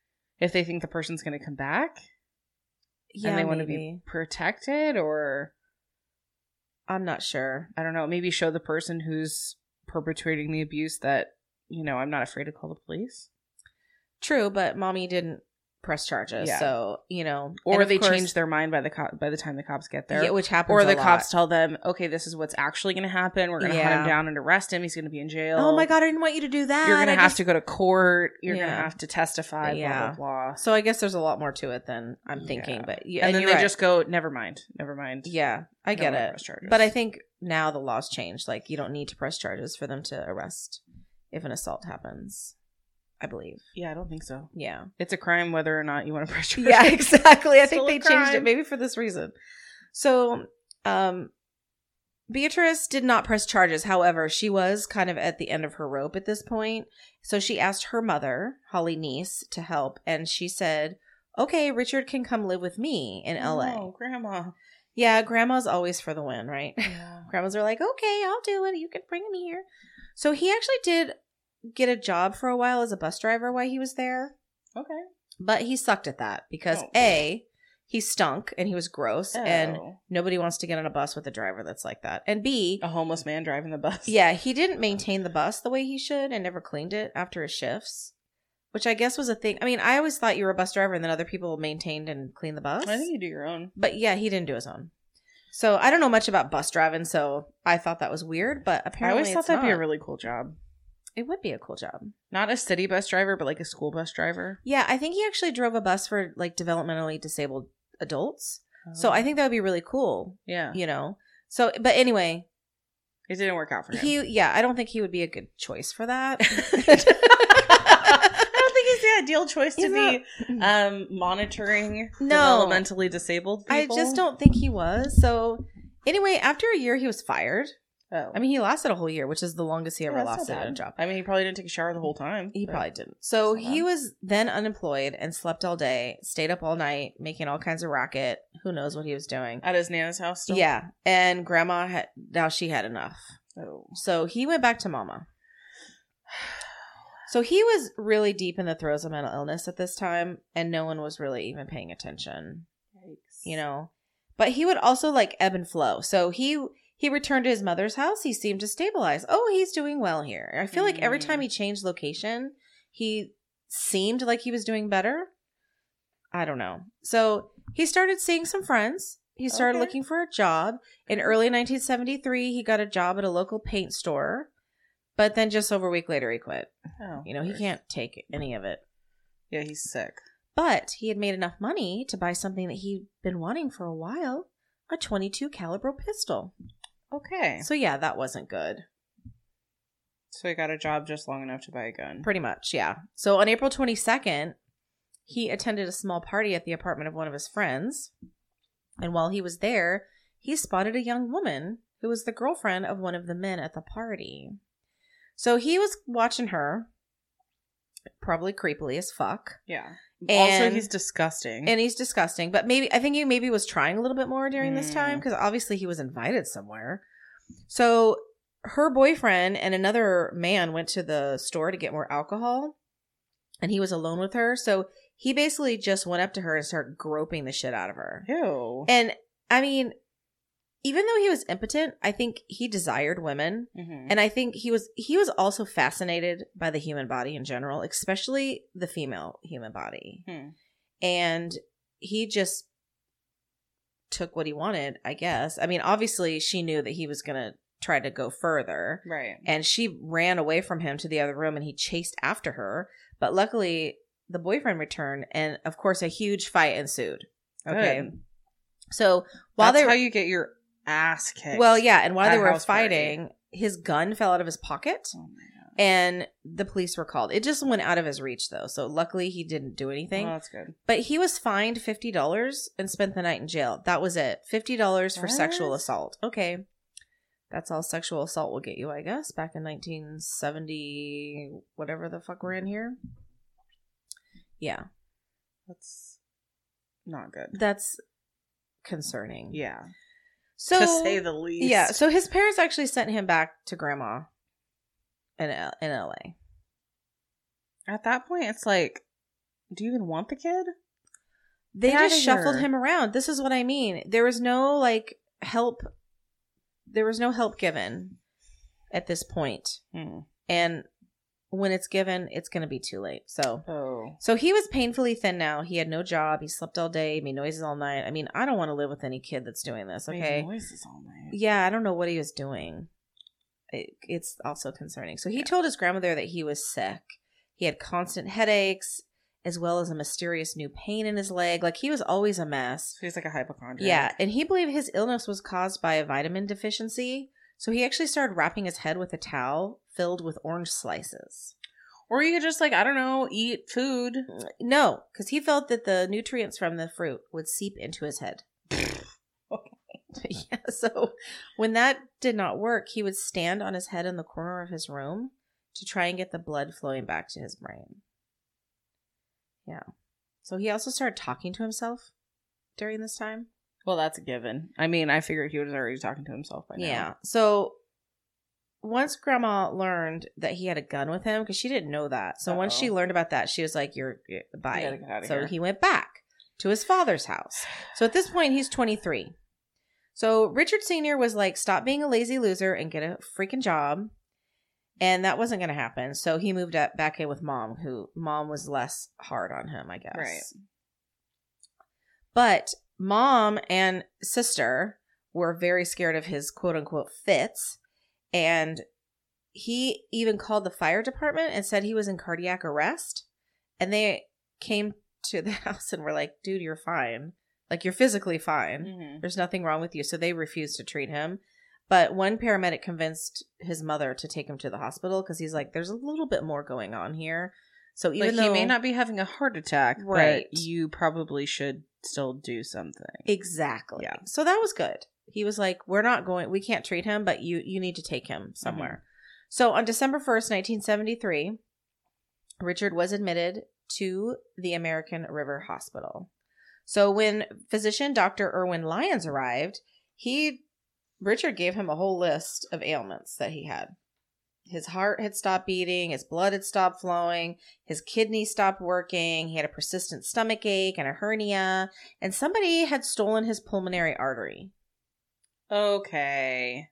Speaker 2: if they think the person's going to come back
Speaker 1: Yeah,
Speaker 2: and they want to
Speaker 1: maybe.
Speaker 2: be protected, or
Speaker 1: I'm not sure.
Speaker 2: I don't know, maybe show the person who's perpetrating the abuse that, you know, I'm not afraid to call the police.
Speaker 1: True, but mommy didn't press charges,
Speaker 2: Yeah.
Speaker 1: so you know,
Speaker 2: Or
Speaker 1: and of
Speaker 2: they
Speaker 1: course-
Speaker 2: change their mind by the cop by the time the cops get there.
Speaker 1: Yeah, which happens.
Speaker 2: Or
Speaker 1: a
Speaker 2: the
Speaker 1: lot.
Speaker 2: cops tell them, okay, this is what's actually going to happen. We're going to hunt
Speaker 1: Yeah.
Speaker 2: him down and arrest him. He's going to be in jail.
Speaker 1: Oh my god, I didn't want you to do that.
Speaker 2: You're going to
Speaker 1: I
Speaker 2: have
Speaker 1: just-
Speaker 2: to go to court. You're going
Speaker 1: Yeah.
Speaker 2: to have to testify,
Speaker 1: Yeah.
Speaker 2: blah, blah, blah.
Speaker 1: So I guess there's a lot more to it than I'm thinking,
Speaker 2: Yeah.
Speaker 1: but yeah,
Speaker 2: And, then
Speaker 1: you're
Speaker 2: they
Speaker 1: right.
Speaker 2: just go, never mind. Never mind.
Speaker 1: Yeah, I
Speaker 2: No
Speaker 1: get
Speaker 2: more
Speaker 1: it.
Speaker 2: press charges.
Speaker 1: But I think now the law's changed. Like, you don't need to press charges for them to arrest if an assault happens. I believe.
Speaker 2: Yeah, I don't think so.
Speaker 1: Yeah.
Speaker 2: It's a crime whether or not you want to press charges.
Speaker 1: Yeah, exactly. I think
Speaker 2: Still a
Speaker 1: they changed it
Speaker 2: crime.
Speaker 1: maybe for this reason. So, um, Beatrice did not press charges. However, she was kind of at the end of her rope at this point. So she asked her mother, Holly Neese, to help. And she said, okay, Richard can come live with me in L A.
Speaker 2: Oh, Grandma.
Speaker 1: Yeah, grandma's always for the win, right?
Speaker 2: Yeah.
Speaker 1: Grandmas are like, okay, I'll do it. You can bring him here. So he actually did get a job for a while as a bus driver while he was there.
Speaker 2: Okay.
Speaker 1: But he sucked at that because
Speaker 2: Oh.
Speaker 1: A, he stunk and he was gross and
Speaker 2: Oh.
Speaker 1: nobody wants to get on a bus with a driver that's like that. And B,
Speaker 2: A homeless man driving the bus.
Speaker 1: yeah, he didn't maintain the bus the way he should and never cleaned it after his shifts, which I guess was a thing. I mean, I always thought you were a bus driver and then other people maintained and cleaned the bus.
Speaker 2: I think you do your own.
Speaker 1: But yeah, he didn't do his own. So I don't know much about bus driving, so I thought that was weird, but
Speaker 2: I
Speaker 1: apparently
Speaker 2: always thought
Speaker 1: it's
Speaker 2: that'd be a
Speaker 1: not.
Speaker 2: really cool job.
Speaker 1: It would be a cool job.
Speaker 2: Not a city bus driver, but like a school bus driver.
Speaker 1: Yeah, I think he actually drove a bus for like developmentally disabled adults. So I think that would be really cool,
Speaker 2: yeah,
Speaker 1: you know. So, but anyway,
Speaker 2: it didn't work out for him.
Speaker 1: he, yeah, I don't think he would be a good choice for that.
Speaker 2: I don't think he's the ideal choice to
Speaker 1: He's
Speaker 2: be um, monitoring
Speaker 1: No.
Speaker 2: developmentally disabled
Speaker 1: I
Speaker 2: people.
Speaker 1: just don't think he was. So, anyway, after a year, he was fired.
Speaker 2: Oh.
Speaker 1: I mean, he lasted a whole year, which is the longest he ever
Speaker 2: Yeah, that's
Speaker 1: lasted
Speaker 2: not
Speaker 1: at a
Speaker 2: bad.
Speaker 1: job.
Speaker 2: I mean, he probably didn't take a shower the whole time.
Speaker 1: He
Speaker 2: but-
Speaker 1: probably didn't. So
Speaker 2: That's not
Speaker 1: he
Speaker 2: bad.
Speaker 1: was then unemployed and slept all day, stayed up all night, making all kinds of racket. Who knows what he was doing?
Speaker 2: At his Nana's house still?
Speaker 1: Yeah, and grandma had now she had enough.
Speaker 2: Oh.
Speaker 1: So he went back to mama. So he was really deep in the throes of mental illness at this time, and no one was really even paying attention,
Speaker 2: Yikes.
Speaker 1: you know. But he would also like ebb and flow. So he he returned to his mother's house. He seemed to stabilize. Oh, he's doing well here. I feel like every
Speaker 2: Mm.
Speaker 1: time he changed location, he seemed like he was doing better. I don't know. So he started seeing some friends. He started
Speaker 2: Okay.
Speaker 1: looking for a job. In early nineteen seventy-three, he got a job at a local paint store. But then just over a week later, he quit.
Speaker 2: Oh,
Speaker 1: You know, he
Speaker 2: of course.
Speaker 1: can't take any of it.
Speaker 2: Yeah, he's sick.
Speaker 1: But he had made enough money to buy something that he'd been wanting for a while, a twenty-two caliber pistol.
Speaker 2: Okay.
Speaker 1: So yeah, that wasn't good.
Speaker 2: So he got a job just long enough to buy a gun.
Speaker 1: Pretty much, yeah. So on April twenty-second, he attended a small party at the apartment of one of his friends. And while he was there, he spotted a young woman who was the girlfriend of one of the men at the party. So he was watching her, probably creepily as fuck.
Speaker 2: Yeah.
Speaker 1: And-
Speaker 2: also, he's disgusting.
Speaker 1: And he's disgusting, but maybe I think he maybe was trying a little bit more during this
Speaker 2: Mm.
Speaker 1: time because obviously he was invited somewhere. So her boyfriend and another man went to the store to get more alcohol, and he was alone with her. So he basically just went up to her and started groping the shit out of her.
Speaker 2: Ew.
Speaker 1: And I mean, even though he was impotent, I think he desired women.
Speaker 2: Mhm.
Speaker 1: And I think he was he was also fascinated by the human body in general, especially the female human body.
Speaker 2: Hmm.
Speaker 1: And he just took what he wanted, I guess. I mean, obviously she knew that he was going to try to go further.
Speaker 2: Right.
Speaker 1: And she ran away from him to the other room and he chased after her. But luckily the boyfriend returned and of course a huge fight ensued. Okay.
Speaker 2: Good.
Speaker 1: So while
Speaker 2: That's
Speaker 1: they
Speaker 2: how you get your ass kicked.
Speaker 1: Well, yeah, and while
Speaker 2: at
Speaker 1: they
Speaker 2: a
Speaker 1: were
Speaker 2: house party.
Speaker 1: fighting, his gun fell out of his pocket.
Speaker 2: Oh my god.
Speaker 1: And the police were called. It just went out of his reach, though. So luckily, he didn't do anything.
Speaker 2: Oh, that's good.
Speaker 1: But he was fined fifty dollars and spent the night in jail. That was it. fifty dollars for
Speaker 2: What?
Speaker 1: sexual assault. Okay. That's all sexual assault will get you, I guess, back in nineteen seventy, whatever the fuck we're in here. Yeah.
Speaker 2: That's not good.
Speaker 1: That's concerning.
Speaker 2: Yeah.
Speaker 1: So,
Speaker 2: to say the least.
Speaker 1: yeah. So his parents actually sent him back to grandma in L- in L A.
Speaker 2: At that point, it's like Do you even want the kid?
Speaker 1: They
Speaker 2: Get
Speaker 1: just
Speaker 2: outta
Speaker 1: shuffled
Speaker 2: here.
Speaker 1: him around. This is what I mean. There was no like help. There was no help given at this point.
Speaker 2: Hmm.
Speaker 1: And when it's given, it's going to be too late. So,
Speaker 2: Oh.
Speaker 1: so he was painfully thin now. He had no job. He slept all day, made noises all night. I mean, I don't want to live with any kid that's doing this.
Speaker 2: Made
Speaker 1: Okay.
Speaker 2: noises all night.
Speaker 1: Yeah, I don't know what he was doing. It, it's also concerning. So he
Speaker 2: Yeah.
Speaker 1: told his grandmother that he was sick. He had constant headaches, as well as a mysterious new pain in his leg. Like, he was always a mess.
Speaker 2: So he's like a hypochondriac.
Speaker 1: Yeah, and he believed his illness was caused by a vitamin deficiency. So he actually started wrapping his head with a towel filled with orange slices.
Speaker 2: Or you could just, like, I don't know, eat food.
Speaker 1: No, because he felt that the nutrients from the fruit would seep into his head. Yeah, so when that did not work, he would stand on his head in the corner of his room to try and get the blood flowing back to his brain. Yeah. So he also started talking to himself during this time.
Speaker 2: Well, that's a given. I mean, I figured he was already talking to himself by now.
Speaker 1: Yeah. So once Grandma learned that he had a gun with him, because she didn't know that. So
Speaker 2: Uh-oh.
Speaker 1: once she learned about that, she was like, "You're, you're bye."
Speaker 2: You gotta get outta
Speaker 1: So
Speaker 2: here.
Speaker 1: he went back to his father's house. So at this point, he's twenty-three. So Richard Senior was like, "Stop being a lazy loser and get a freaking job." And that wasn't going to happen. So he moved up back in with Mom, who Mom was less hard on him, I guess.
Speaker 2: Right.
Speaker 1: But Mom and sister were very scared of his quote unquote fits. And he even called the fire department and said he was in cardiac arrest. And they came to the house and were like, "Dude, you're fine. Like, you're physically fine.
Speaker 2: Mm-hmm.
Speaker 1: There's nothing wrong with you." So they refused to treat him. But one paramedic convinced his mother to take him to the hospital because he's like, "There's a little bit more going on here." So even
Speaker 2: Like,
Speaker 1: though
Speaker 2: he may not be having a heart attack,
Speaker 1: Right.
Speaker 2: but you probably should still do something.
Speaker 1: Exactly.
Speaker 2: Yeah.
Speaker 1: So that was good. He was like, "We're not going, we can't treat him, but you you need to take him somewhere."
Speaker 2: Mm-hmm.
Speaker 1: So on December first, nineteen seventy-three, Richard was admitted to the American River Hospital. So when physician Doctor Irwin Lyons arrived, he Richard gave him a whole list of ailments that he had. His heart had stopped beating, his blood had stopped flowing, his kidneys stopped working, he had a persistent stomach ache and a hernia, and somebody had stolen his pulmonary artery.
Speaker 2: Okay.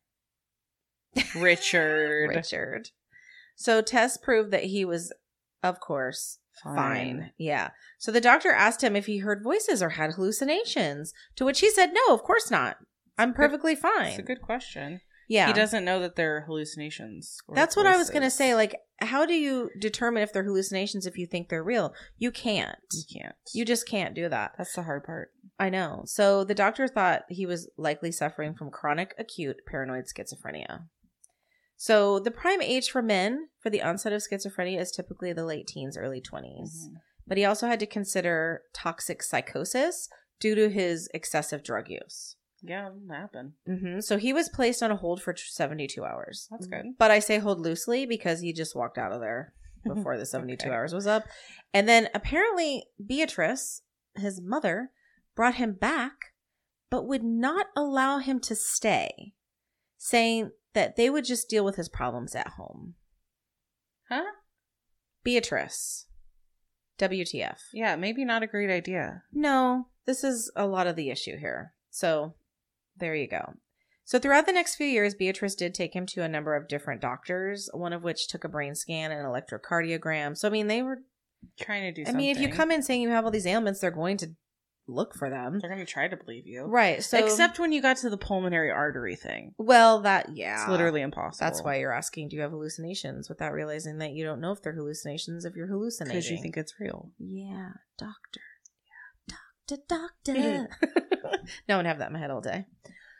Speaker 2: Richard.
Speaker 1: Richard. So tests proved that he was, of course, fine.
Speaker 2: Fine.
Speaker 1: Yeah. So the doctor asked him if he heard voices or had hallucinations, to which he said, "No, of course not. I'm perfectly fine."
Speaker 2: That's a good question.
Speaker 1: Yeah.
Speaker 2: He doesn't know that they're hallucinations. or
Speaker 1: That's what I was going to
Speaker 2: voices.
Speaker 1: say. Like, how do you determine if they're hallucinations if you think they're real? You can't.
Speaker 2: You can't.
Speaker 1: You just can't do that.
Speaker 2: That's the hard part.
Speaker 1: I know. So the doctor thought he was likely suffering from chronic acute paranoid schizophrenia. So the prime age for men for the onset of schizophrenia is typically the late teens, early twenties.
Speaker 2: Mhm.
Speaker 1: But he also had to consider toxic psychosis due to his excessive drug use.
Speaker 2: Yeah, that happened.
Speaker 1: Mm-hmm. So he was placed on a hold for seventy-two hours.
Speaker 2: That's good.
Speaker 1: But I say hold loosely because he just walked out of there before the seventy-two
Speaker 2: Okay.
Speaker 1: hours was up. And then apparently Beatrice, his mother, brought him back, but would not allow him to stay, saying that they would just deal with his problems at home.
Speaker 2: Huh?
Speaker 1: Beatrice. W T F.
Speaker 2: Yeah, maybe not a great idea.
Speaker 1: No, this is a lot of the issue here. So there you go. So throughout the next few years, Beatrice did take him to a number of different doctors, one of which took a brain scan and electrocardiogram. So, I mean, they were,
Speaker 2: Trying to do
Speaker 1: I
Speaker 2: something.
Speaker 1: mean, if you come in saying you have all these ailments, they're going to look for them.
Speaker 2: They're going to try to believe you.
Speaker 1: Right. So,
Speaker 2: Except when you got to the pulmonary artery thing.
Speaker 1: well, that, yeah.
Speaker 2: It's literally impossible.
Speaker 1: That's why you're asking, do you have hallucinations, without realizing that you don't know if they're hallucinations if you're hallucinating.
Speaker 2: Because you think it's real.
Speaker 1: Yeah, doctor. Doctor, doctor. No one have that in my head all day.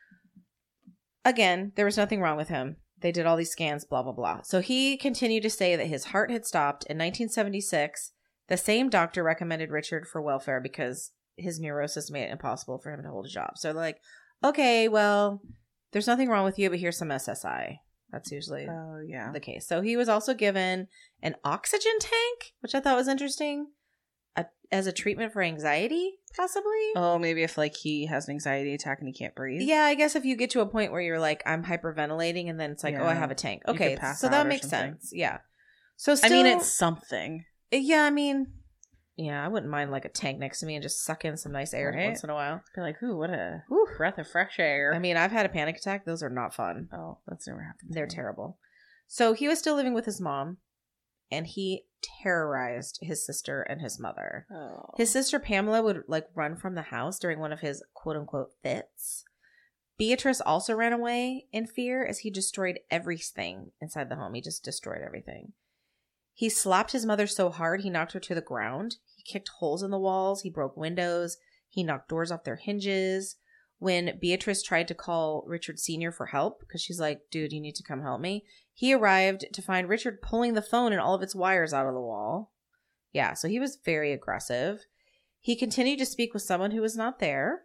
Speaker 1: Again, there was nothing wrong with him. They did all these scans, blah, blah, blah. So he continued to say that his heart had stopped. In nineteen seventy-six, the same doctor recommended Richard for welfare because his neurosis made it impossible for him to hold a job. So they're like, okay, well, there's nothing wrong with you, but here's some S S I. That's usually
Speaker 2: Oh, yeah.
Speaker 1: the case. So he was also given an oxygen tank, which I thought was interesting, a, as a treatment for anxiety, possibly.
Speaker 2: Oh, maybe if, like, he has an anxiety attack and he can't breathe.
Speaker 1: Yeah, I guess if you get to a point where you're like, I'm hyperventilating, and then it's like, oh, I
Speaker 2: Yeah.
Speaker 1: have a tank.
Speaker 2: You
Speaker 1: Okay,
Speaker 2: could pass
Speaker 1: so
Speaker 2: out
Speaker 1: that
Speaker 2: or
Speaker 1: makes
Speaker 2: something.
Speaker 1: sense. Yeah. So
Speaker 2: I
Speaker 1: still,
Speaker 2: mean, it's something.
Speaker 1: yeah, I mean, Yeah, I wouldn't mind like a tank next to me and just suck in some nice air
Speaker 2: Right?
Speaker 1: once in a while.
Speaker 2: Be like, ooh, what a
Speaker 1: Whew.
Speaker 2: breath of fresh air.
Speaker 1: I mean, I've had a panic attack. Those are not fun.
Speaker 2: oh, that's never happened. to
Speaker 1: They're
Speaker 2: me.
Speaker 1: terrible. So he was still living with his mom, and he terrorized his sister and his mother.
Speaker 2: Oh.
Speaker 1: His sister Pamela would like run from the house during one of his quote unquote fits. Beatrice also ran away in fear as he destroyed everything inside the home. He just destroyed everything. He slapped his mother so hard he knocked her to the ground. He kicked holes in the walls. He broke windows. He knocked doors off their hinges. When Beatrice tried to call Richard Senior for help, because she's like, dude, you need to come help me, he arrived to find Richard pulling the phone and all of its wires out of the wall. Yeah, so he was very aggressive. He continued to speak with someone who was not there.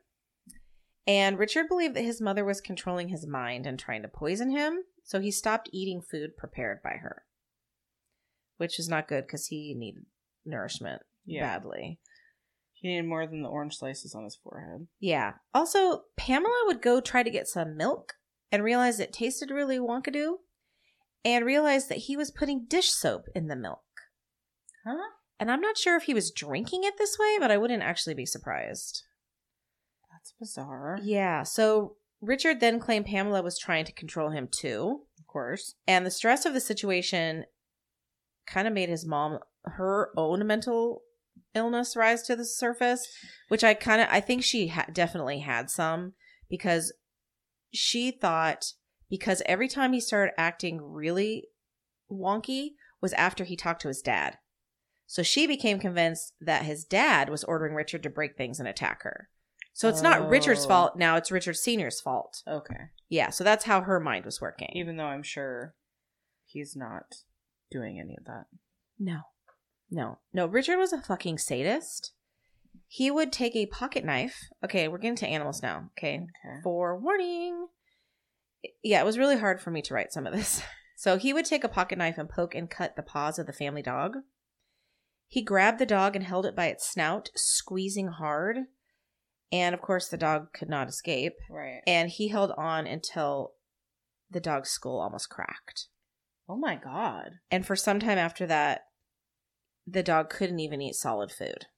Speaker 1: And Richard believed that his mother was controlling his mind and trying to poison him, so he stopped eating food prepared by her, which is not good because he needed nourishment
Speaker 2: Yeah.
Speaker 1: badly.
Speaker 2: He needed more than the orange slices on his forehead.
Speaker 1: Yeah. Also, Pamela would go try to get some milk and realize it tasted really wonkadoo and realized that he was putting dish soap in the milk.
Speaker 2: Huh?
Speaker 1: And I'm not sure if he was drinking it this way, but I wouldn't actually be surprised.
Speaker 2: That's bizarre.
Speaker 1: Yeah. So Richard then claimed Pamela was trying to control him too.
Speaker 2: Of course.
Speaker 1: And the stress of the situation kind of made his mom, her own mental illness rise to the surface, which I kind of, I think she ha- definitely had some, because she thought, because every time he started acting really wonky was after he talked to his dad. So she became convinced that his dad was ordering Richard to break things and attack her. So it's not Richard's
Speaker 2: Oh.
Speaker 1: fault. Now it's Richard Senior's fault.
Speaker 2: Okay.
Speaker 1: Yeah. So that's how her mind was working.
Speaker 2: Even though I'm sure he's not doing any of that.
Speaker 1: No. No. No, Richard was a fucking sadist. He would take a pocket knife. Okay, we're getting to animals now. Okay.
Speaker 2: Okay.
Speaker 1: For warning. Yeah, it was really hard for me to write some of this. So he would take a pocket knife and poke and cut the paws of the family dog. He grabbed the dog and held it by its snout, squeezing hard. And of course, the dog could not escape.
Speaker 2: Right.
Speaker 1: And he held on until the dog's skull almost cracked.
Speaker 2: Oh my god.
Speaker 1: And for some time after that, the dog couldn't even eat solid food.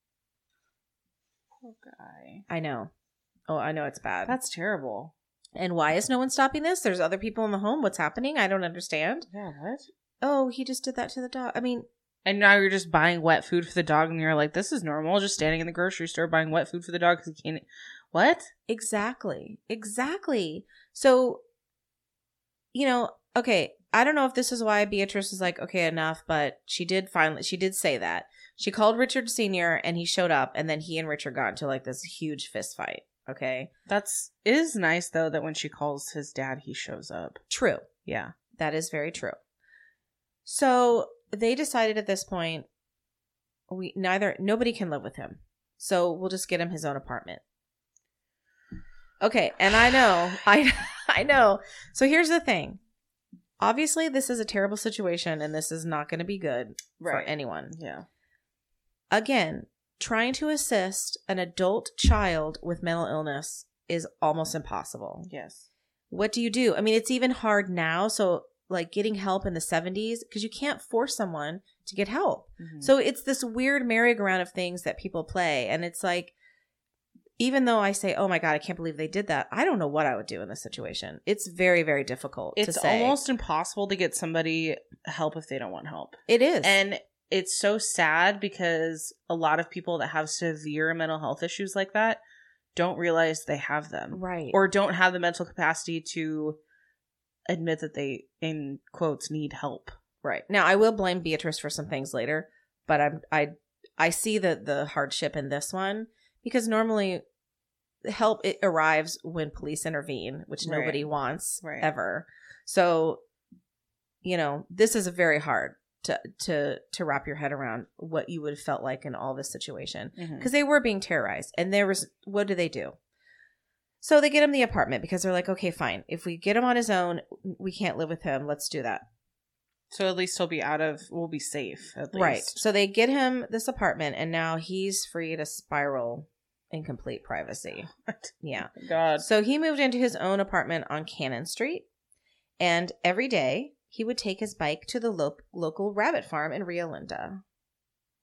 Speaker 2: Poor guy.
Speaker 1: I know. Oh, I know it's bad.
Speaker 2: That's terrible.
Speaker 1: And why is no one stopping this? There's other people in the home. What's happening? I don't understand.
Speaker 2: Yeah, what?
Speaker 1: Oh, he just did that to the dog. I mean,
Speaker 2: And now you're just buying wet food for the dog and you're like, this is normal. Just standing in the grocery store buying wet food for the dog because he can't. What?
Speaker 1: exactly. Exactly. So, you know, okay, I don't know if this is why Beatrice was like, okay, enough, but she did finally, she did say that. She called Richard Senior and he showed up, and then he and Richard got into like this huge fist fight. Okay.
Speaker 2: That's is nice though that when she calls his dad, he shows up.
Speaker 1: True.
Speaker 2: Yeah.
Speaker 1: That is very true. So they decided at this point, we neither, nobody can live with him. So we'll just get him his own apartment. Okay. And I know, I, I know. So here's the thing. Obviously, this is a terrible situation and this is not going to be good for
Speaker 2: Right.
Speaker 1: anyone.
Speaker 2: Yeah.
Speaker 1: Again, trying to assist an adult child with mental illness is almost impossible.
Speaker 2: Yes.
Speaker 1: What do you do? I mean, it's even hard now. So like getting help in the seventies, because you can't force someone to get help.
Speaker 2: Mhm.
Speaker 1: So it's this weird merry-go-round of things that people play. And it's like, even though I say, oh my God, I can't believe they did that, I don't know what I would do in this situation. It's very, very difficult
Speaker 2: It's
Speaker 1: to say.
Speaker 2: almost impossible to get somebody help if they don't want help.
Speaker 1: It is.
Speaker 2: And it's so sad because a lot of people that have severe mental health issues like that don't realize they have them.
Speaker 1: right.
Speaker 2: Or don't have the mental capacity to admit that they, in quotes, need help.
Speaker 1: Right. Now, I will blame Beatrice for some things later, but I'm, I I see the, the hardship in this one because normally help it arrives when police intervene, which
Speaker 2: Right.
Speaker 1: nobody wants
Speaker 2: Right.
Speaker 1: ever. So, you know, this is very hard to to to wrap your head around what you would have felt like in all this situation
Speaker 2: Mhm.
Speaker 1: because they were being terrorized. And there was, what do they do? So they get him the apartment because they're like, okay, fine. If we get him on his own, we can't live with him. Let's do that.
Speaker 2: So at least he'll be out of, we'll be safe, at least.
Speaker 1: Right. So they get him this apartment, and now he's free to spiral in complete privacy.
Speaker 2: What?
Speaker 1: Yeah.
Speaker 2: God.
Speaker 1: So he moved into his own apartment on Cannon Street, and every day he would take his bike to the lo- local rabbit farm in Rio Linda.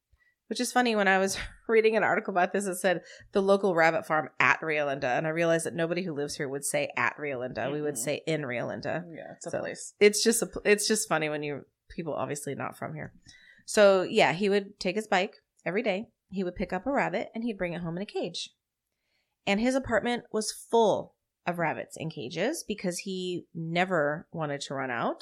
Speaker 1: Which is funny, when I was reading an article about this, it said the local rabbit farm at Rio Linda. And I realized that nobody who lives here would say at Rio Linda. Mm-hmm. We would say in Rio Linda.
Speaker 2: Yeah, it's a
Speaker 1: so
Speaker 2: place.
Speaker 1: It's just a, it's just funny when you people obviously not from here. So yeah, he would take his bike every day. He would pick up a rabbit and he'd bring it home in a cage. And his apartment was full of rabbits in cages because he never wanted to run out.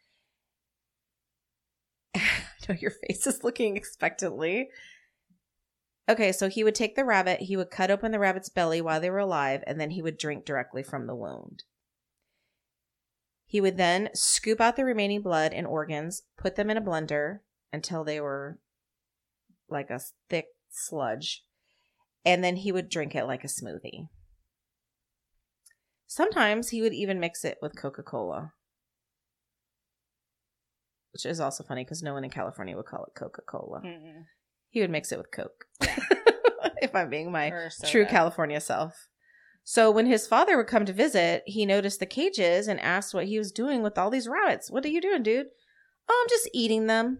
Speaker 1: I know your face is looking expectantly. Okay, so he would take the rabbit, he would cut open the rabbit's belly while they were alive, and then he would drink directly from the wound. He would then scoop out the remaining blood and organs, put them in a blender until they were like a thick sludge, and then he would drink it like a smoothie. Sometimes he would even mix it with Coca-Cola. Which is also funny because no one in California would call it Coca-Cola. Mm-mm. He would mix it with Coke. Yeah. If I'm being my true California self. So when his father would come to visit, he noticed the cages and asked what he was doing with all these rabbits. What are you doing, dude? Oh, I'm just eating them.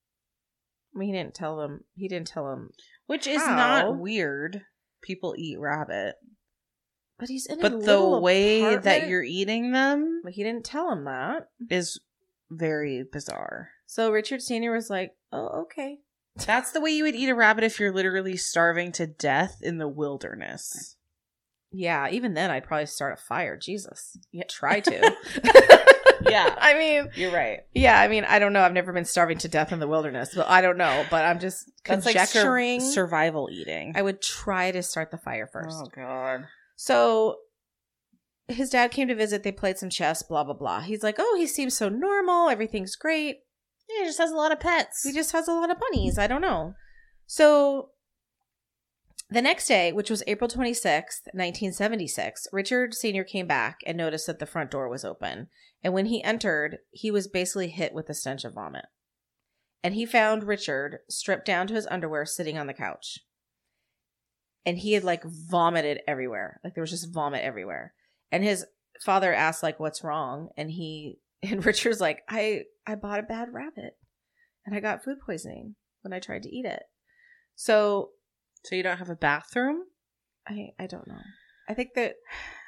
Speaker 1: I mean, he didn't tell them. He didn't tell him.
Speaker 2: Which is how. Not weird. People eat rabbit.
Speaker 1: But he's in a
Speaker 2: But
Speaker 1: little
Speaker 2: the way
Speaker 1: apartment.
Speaker 2: that you're eating them.
Speaker 1: But he didn't tell him that.
Speaker 2: Is very bizarre.
Speaker 1: So Richard Senior was like, oh, okay.
Speaker 2: That's the way you would eat a rabbit if you're literally starving to death in the wilderness.
Speaker 1: Yeah, even then I'd probably start a fire. Jesus. Yeah, try to.
Speaker 2: Yeah.
Speaker 1: I mean,
Speaker 2: you're right.
Speaker 1: Yeah, I mean, I don't know. I've never been starving to death in the wilderness, but I don't know. But I'm just
Speaker 2: That's
Speaker 1: conjecturing.
Speaker 2: Like sur- survival eating.
Speaker 1: I would try to start the fire first.
Speaker 2: Oh, God.
Speaker 1: So his dad came to visit. They played some chess, blah, blah, blah. He's like, oh, he seems so normal. Everything's great.
Speaker 2: Yeah, he just has a lot of pets.
Speaker 1: He just has a lot of bunnies. I don't know. So the next day, which was April twenty-sixth, nineteen seventy-six, Richard Senior came back and noticed that the front door was open. And when he entered, he was basically hit with the stench of vomit. And he found Richard stripped down to his underwear sitting on the couch. And he had like vomited everywhere. Like there was just vomit everywhere. And his father asked like, what's wrong? And he, and Richard's like, I, I bought a bad rabbit and I got food poisoning when I tried to eat it. So,
Speaker 2: so you don't have a bathroom?
Speaker 1: I, I don't know. I think that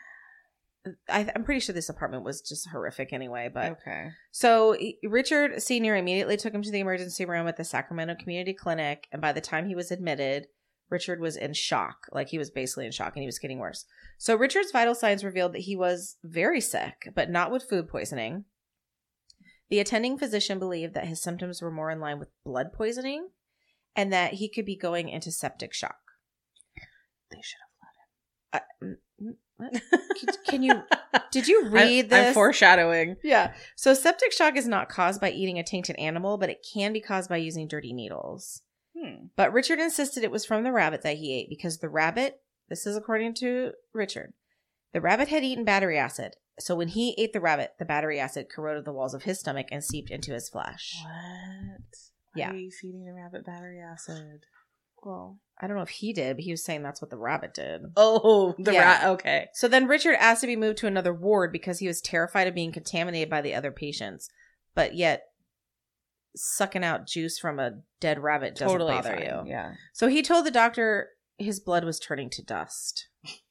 Speaker 1: I, I'm pretty sure this apartment was just horrific anyway, but
Speaker 2: okay.
Speaker 1: So he, Richard Senior immediately took him to the emergency room at the Sacramento Community Clinic. And by the time he was admitted, Richard was in shock. Like he was basically in shock and he was getting worse. So Richard's vital signs revealed that he was very sick, but not with food poisoning. The attending physician believed that his symptoms were more in line with blood poisoning and that he could be going into septic shock.
Speaker 2: They should have let him.
Speaker 1: Uh, what? Can you, did you read
Speaker 2: I'm,
Speaker 1: this?
Speaker 2: I'm foreshadowing.
Speaker 1: Yeah. So septic shock is not caused by eating a tainted animal, but it can be caused by using dirty needles. Hmm. But Richard insisted it was from the rabbit that he ate because the rabbit, this is according to Richard, the rabbit had eaten battery acid. So when he ate the rabbit, the battery acid corroded the walls of his stomach and seeped into his flesh.
Speaker 2: What? Why
Speaker 1: yeah.
Speaker 2: are you feeding the rabbit battery acid?
Speaker 1: Well, I don't know if he did, but he was saying that's what the rabbit did.
Speaker 2: Oh, the
Speaker 1: yeah.
Speaker 2: rat. Okay.
Speaker 1: So then Richard asked to be moved to another ward because he was terrified of being contaminated by the other patients. But yet, sucking out juice from a dead rabbit doesn't
Speaker 2: totally
Speaker 1: bother
Speaker 2: fine.
Speaker 1: you.
Speaker 2: Yeah.
Speaker 1: So he told the doctor his blood was turning to dust.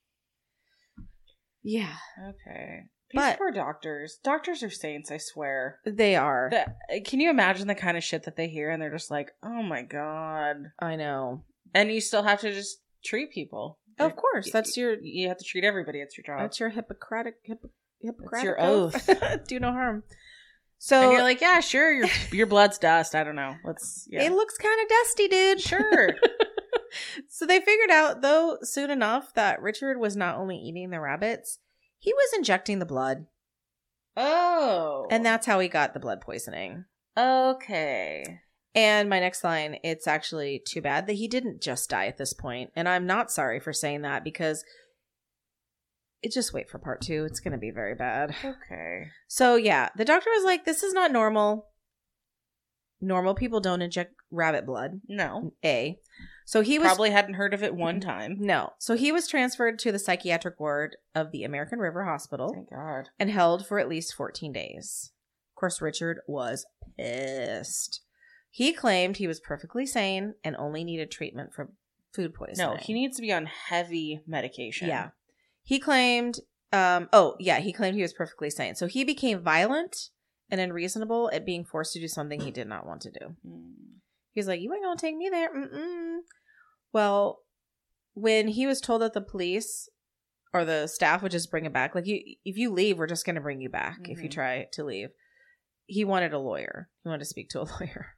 Speaker 1: Yeah.
Speaker 2: Okay. These
Speaker 1: But
Speaker 2: poor doctors. Doctors are saints, I swear.
Speaker 1: They are.
Speaker 2: The, can you imagine the kind of shit that they hear and they're just like, oh my God.
Speaker 1: I know.
Speaker 2: And you still have to just treat people.
Speaker 1: Of like, course. That's your...
Speaker 2: You have to treat everybody. It's your job.
Speaker 1: That's your Hippocratic... Hippo, Hippocratic
Speaker 2: That's your oath.
Speaker 1: oath. Do no harm. So
Speaker 2: and you're like, yeah, sure, your your blood's dust. I don't know. Let's. Yeah.
Speaker 1: It looks kind of dusty, dude.
Speaker 2: Sure.
Speaker 1: So they figured out, though, soon enough that Richard was not only eating the rabbits, he was injecting the blood.
Speaker 2: Oh.
Speaker 1: And that's how he got the blood poisoning.
Speaker 2: Okay.
Speaker 1: And my next line, it's actually too bad that he didn't just die at this point. And I'm not sorry for saying that because it just wait for part two. It's going to be very bad.
Speaker 2: Okay.
Speaker 1: So yeah, the doctor was like, this is not normal. Normal people don't inject rabbit blood.
Speaker 2: No.
Speaker 1: A. So he was
Speaker 2: probably hadn't heard of it one time.
Speaker 1: No. So he was transferred to the psychiatric ward of the American River Hospital.
Speaker 2: Thank God.
Speaker 1: And held for at least fourteen days. Of course, Richard was pissed. He claimed he was perfectly sane and only needed treatment for food poisoning.
Speaker 2: No, he needs to be on heavy medication.
Speaker 1: Yeah. He claimed, um, oh, yeah, he claimed he was perfectly sane. So he became violent and unreasonable at being forced to do something he did not want to do.
Speaker 2: Mm.
Speaker 1: He's like, you ain't gonna take me there. Mm-mm. Well, when he was told that the police or the staff would just bring him back, like, you, if you leave, we're just going to bring you back mm-hmm. if you try to leave. He wanted a lawyer. He wanted to speak to a lawyer.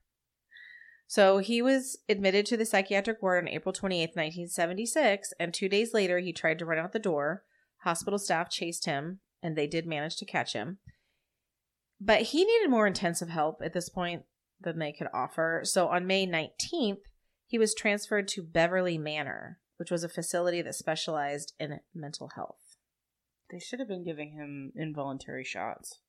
Speaker 1: So he was admitted to the psychiatric ward on April twenty-eighth, nineteen seventy-six, and two days later, he tried to run out the door. Hospital staff chased him, and they did manage to catch him. But he needed more intensive help at this point than they could offer. So on May nineteenth, he was transferred to Beverly Manor, which was a facility that specialized in mental health.
Speaker 2: They should have been giving him involuntary shots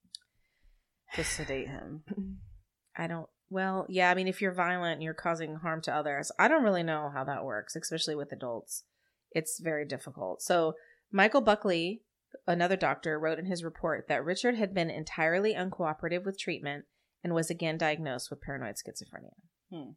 Speaker 2: to sedate him.
Speaker 1: I don't, well, yeah, I mean, if you're violent and you're causing harm to others, I don't really know how that works, especially with adults. It's very difficult. So Michael Buckley, another doctor, wrote in his report that Richard had been entirely uncooperative with treatment and was again diagnosed with paranoid schizophrenia.
Speaker 2: Hmm.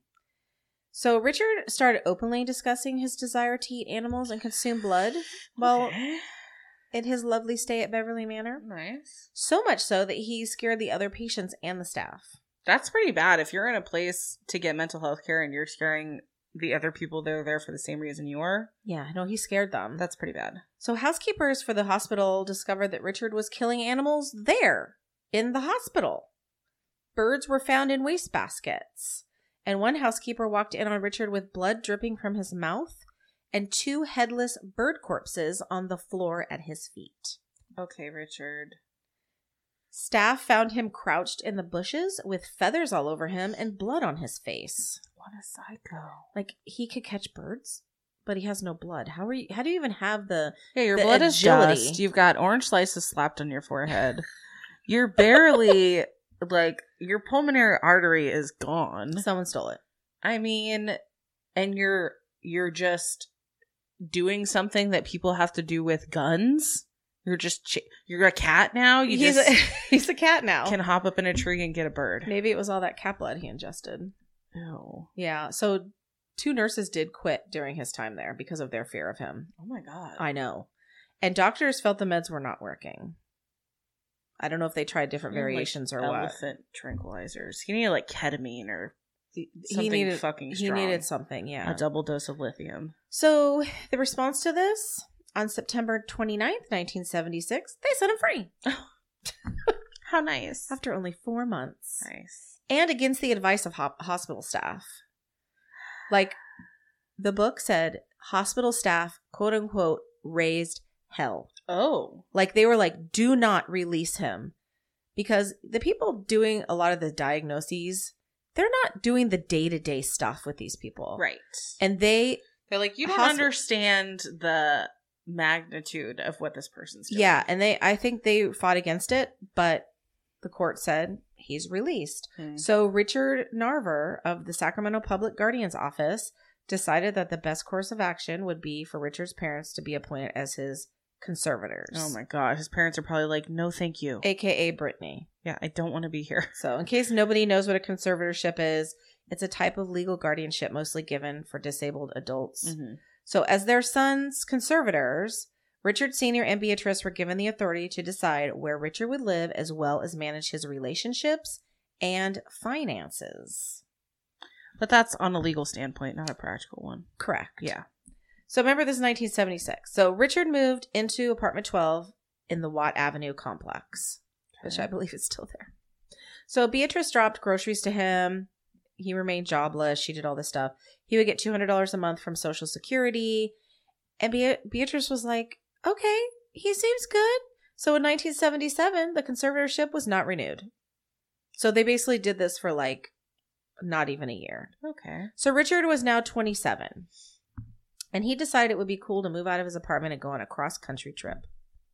Speaker 1: So Richard started openly discussing his desire to eat animals and consume blood while
Speaker 2: Okay.
Speaker 1: in his lovely stay at Beverly Manor.
Speaker 2: Nice.
Speaker 1: So much so that he scared the other patients and the staff.
Speaker 2: That's pretty bad. If you're in a place to get mental health care and you're scaring the other people that are there for the same reason you are.
Speaker 1: Yeah, no, he scared them.
Speaker 2: That's pretty bad.
Speaker 1: So housekeepers for the hospital discovered that Richard was killing animals there in the hospital. Birds were found in wastebaskets. And one housekeeper walked in on Richard with blood dripping from his mouth and two headless bird corpses on the floor at his feet.
Speaker 2: Okay, Richard.
Speaker 1: Staff found him crouched in the bushes with feathers all over him and blood on his face.
Speaker 2: What a psycho.
Speaker 1: Like, he could catch birds, but he has no blood. How are you? How do you even have the
Speaker 2: Yeah, your
Speaker 1: the
Speaker 2: blood
Speaker 1: agility?
Speaker 2: is dust. You've got orange slices slapped on your forehead. You're barely, like, your pulmonary artery is gone.
Speaker 1: Someone stole it.
Speaker 2: I mean, and you're you're just doing something that people have to do with guns. You're just ch- you're a cat now. You
Speaker 1: he's
Speaker 2: just
Speaker 1: a, he's a cat now.
Speaker 2: can hop up in a tree and get a bird.
Speaker 1: Maybe it was all that cat blood he ingested.
Speaker 2: Ew.
Speaker 1: Yeah. So two nurses did quit during his time there because of their fear of him.
Speaker 2: Oh my god.
Speaker 1: I know. And doctors felt the meds were not working. I don't know if they tried different variations
Speaker 2: like
Speaker 1: or what.
Speaker 2: Elephant tranquilizers. He needed like ketamine or
Speaker 1: He
Speaker 2: something
Speaker 1: needed
Speaker 2: fucking
Speaker 1: He
Speaker 2: strong.
Speaker 1: needed something, yeah.
Speaker 2: A double dose of lithium.
Speaker 1: So the response to this, on September twenty-ninth, nineteen seventy-six, they set him free.
Speaker 2: How nice.
Speaker 1: After only four months.
Speaker 2: Nice.
Speaker 1: And against the advice of ho- hospital staff. Like, the book said, hospital staff, quote unquote, raised hell.
Speaker 2: Oh.
Speaker 1: Like, they were like, do not release him. Because the people doing a lot of the diagnoses, they're not doing the day-to-day stuff with these people.
Speaker 2: Right.
Speaker 1: And they...
Speaker 2: They're like, you don't
Speaker 1: Hosp-
Speaker 2: understand the magnitude of what this person's doing.
Speaker 1: Yeah, and they, I think they fought against it, but the court said he's released.
Speaker 2: Hmm.
Speaker 1: So Richard Narver of the Sacramento Public Guardian's Office decided that the best course of action would be for Richard's parents to be appointed as his conservators.
Speaker 2: Oh my god. His parents are probably like, no thank you.
Speaker 1: A K A Brittany.
Speaker 2: Yeah, I don't want to be here.
Speaker 1: So in case nobody knows what a conservatorship is, it's a type of legal guardianship mostly given for disabled adults.
Speaker 2: Mm-hmm.
Speaker 1: So as their sons' conservators, Richard Senior and Beatrice were given the authority to decide where Richard would live as well as manage his relationships and finances.
Speaker 2: But that's on a legal standpoint, not a practical one.
Speaker 1: Correct.
Speaker 2: Yeah.
Speaker 1: So remember, this is nineteen seventy-six. So Richard moved into apartment twelve in the Watt Avenue complex, okay. which I believe is still there. So Beatrice dropped groceries to him. He remained jobless. She did all this stuff. He would get two hundred dollars a month from Social Security. And Be- Beatrice was like, okay, he seems good. So in nineteen seventy-seven, the conservatorship was not renewed. So they basically did this for like not even a year.
Speaker 2: Okay.
Speaker 1: So Richard was now twenty-seven. And he decided it would be cool to move out of his apartment and go on a cross-country trip.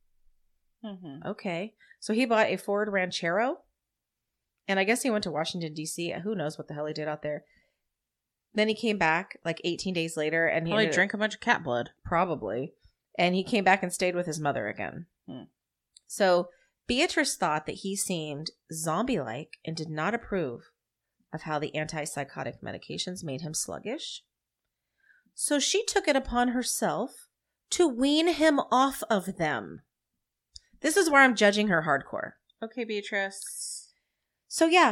Speaker 2: Mm-hmm.
Speaker 1: Okay. So he bought a Ford Ranchero. And I guess he went to Washington, D C Who knows what the hell he did out there. Then he came back like eighteen days later. And he
Speaker 2: Probably
Speaker 1: ended-
Speaker 2: drank a bunch of cat blood.
Speaker 1: Probably. And he came back and stayed with his mother again.
Speaker 2: Hmm.
Speaker 1: So Beatrice thought that he seemed zombie-like and did not approve of how the antipsychotic medications made him sluggish. So she took it upon herself to wean him off of them. This is where I'm judging her hardcore.
Speaker 2: Okay, Beatrice.
Speaker 1: So yeah,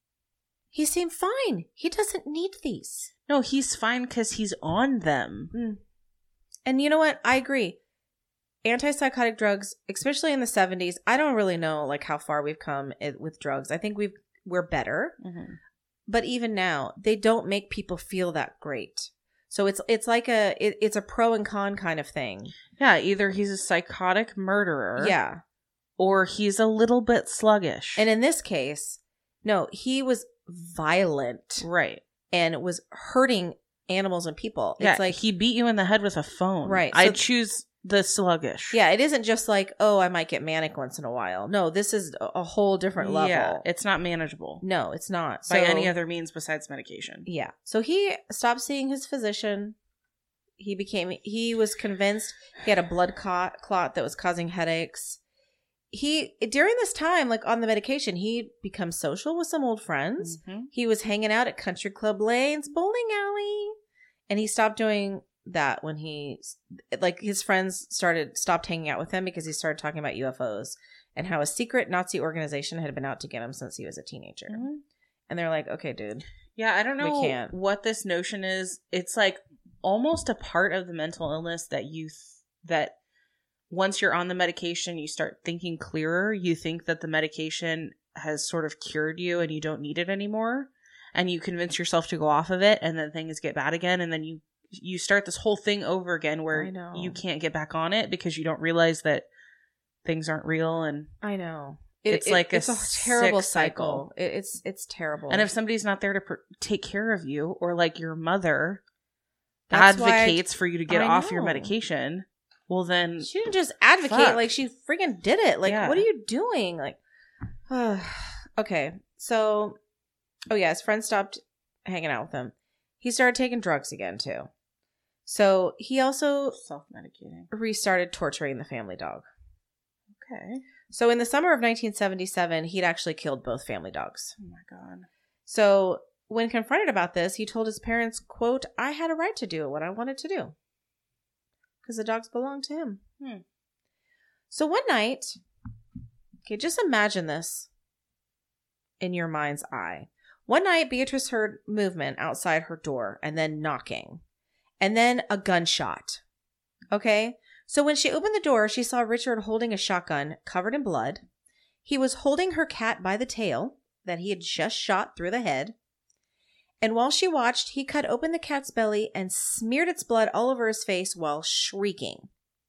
Speaker 1: he seemed fine. He doesn't need these.
Speaker 2: No, he's fine because he's on them.
Speaker 1: Mm. And you know what? I agree. Antipsychotic drugs, especially in the seventies, I don't really know like how far we've come with drugs. I think we've we're better. Mm-hmm. But even now, they don't make people feel that great. So it's it's like a it, it's a pro and con kind of thing.
Speaker 2: Yeah, either he's a psychotic murderer.
Speaker 1: Yeah.
Speaker 2: Or he's a little bit sluggish.
Speaker 1: And in this case, no, he was violent.
Speaker 2: Right.
Speaker 1: And was hurting animals and people.
Speaker 2: Yeah,
Speaker 1: it's like
Speaker 2: he beat you in the head with a phone.
Speaker 1: Right.
Speaker 2: I
Speaker 1: so,
Speaker 2: choose the sluggish.
Speaker 1: Yeah, it isn't just like, oh, I might get manic once in a while. No, this is a whole different level. Yeah,
Speaker 2: it's not manageable.
Speaker 1: No, it's not.
Speaker 2: By so, any other means besides medication.
Speaker 1: Yeah. So he stopped seeing his physician. He became, he was convinced he had a blood clot, clot that was causing headaches. He, during this time, like on the medication, he'd become social with some old friends. Mm-hmm. He was hanging out at Country Club Lane's bowling alley. And he stopped doing that when he, like his friends started, stopped hanging out with him because he started talking about U F Os and how a secret Nazi organization had been out to get him since he was a teenager. Mm-hmm. And they're like, okay, dude.
Speaker 2: Yeah, I don't know
Speaker 1: we can't.
Speaker 2: what this notion is. It's like almost a part of the mental illness that you, th- that once you're on the medication, you start thinking clearer. You think that the medication has sort of cured you and you don't need it anymore. And you convince yourself to go off of it, and then things get bad again. And then you, you start this whole thing over again where you can't get back on it because you don't realize that things aren't real. And
Speaker 1: I know.
Speaker 2: It, it's it, like
Speaker 1: it's
Speaker 2: a,
Speaker 1: a terrible
Speaker 2: cycle.
Speaker 1: cycle. It, it's it's terrible.
Speaker 2: And if somebody's not there to pr- take care of you, or like your mother That's advocates I, for you to get I off know. your medication, well then
Speaker 1: she didn't just advocate, fuck. like she freaking did it. Like, yeah. What are you doing? Like, uh, okay, so oh yeah, his friend stopped hanging out with him. He started taking drugs again too. So he also
Speaker 2: self-medicating,
Speaker 1: restarted torturing the family dog.
Speaker 2: Okay.
Speaker 1: So in the summer of nineteen seventy-seven, he'd actually killed both family dogs.
Speaker 2: Oh my God.
Speaker 1: So when confronted about this, he told his parents, quote, I had a right to do what I wanted to do. Because the dogs belonged to him. Hmm. So one night, okay, just imagine this in your mind's eye. One night, Beatrice heard movement outside her door and then knocking. And then a gunshot. Okay? So when she opened the door, she saw Richard holding a shotgun covered in blood. He was holding her cat by the tail that he had just shot through the head. And while she watched, he cut open the cat's belly and smeared its blood all over his face while shrieking.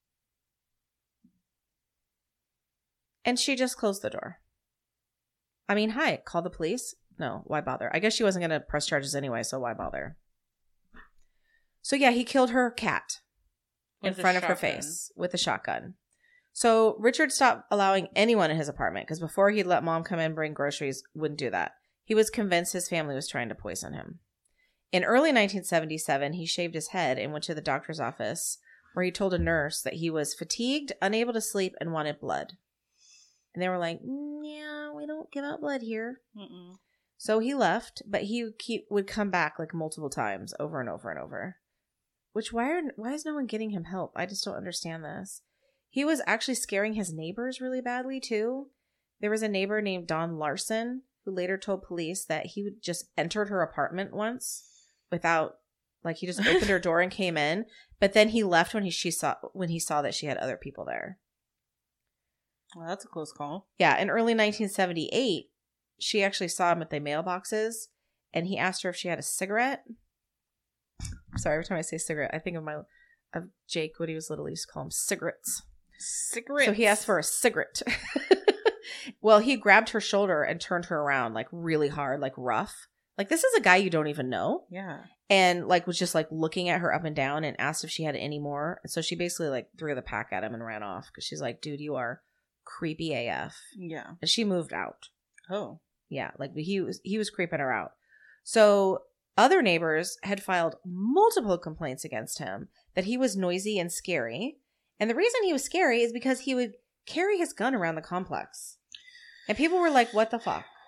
Speaker 1: And she just closed the door. I mean, hi, call the police? No, why bother? I guess she wasn't going to press charges anyway, so why bother? So yeah, he killed her cat in front of her face with a shotgun. So Richard stopped allowing anyone in his apartment because before he'd let mom come in and bring groceries, wouldn't do that. He was convinced his family was trying to poison him. In early nineteen seventy-seven, he shaved his head and went to the doctor's office where he told a nurse that he was fatigued, unable to sleep, and wanted blood. And they were like, yeah, we don't give out blood here. Mm-mm. So he left, but he would, keep, would come back like multiple times over and over and over. Which, why are why is no one getting him help? I just don't understand this. He was actually scaring his neighbors really badly, too. There was a neighbor named Don Larson who later told police that he would just entered her apartment once without, like, he just opened her door and came in, but then he left when he she saw when he saw that she had other people there.
Speaker 2: Well, that's a close call.
Speaker 1: Yeah, in early nineteen seventy-eight, she actually saw him at the mailboxes, and he asked her if she had a cigarette. Sorry, every time I say cigarette, I think of my of Jake when he was little. He used to call him cigarettes.
Speaker 2: Cigarettes.
Speaker 1: So he asked for a cigarette. Well, he grabbed her shoulder and turned her around like really hard, like rough. Like, this is a guy you don't even know.
Speaker 2: Yeah.
Speaker 1: And like was just like looking at her up and down and asked if she had any more. And so she basically like threw the pack at him and ran off because she's like, dude, you are creepy A F.
Speaker 2: Yeah.
Speaker 1: And she moved out.
Speaker 2: Oh.
Speaker 1: Yeah. Like he was, he was creeping her out. So other neighbors had filed multiple complaints against him that he was noisy and scary. And the reason he was scary is because he would carry his gun around the complex. And people were like, what the fuck?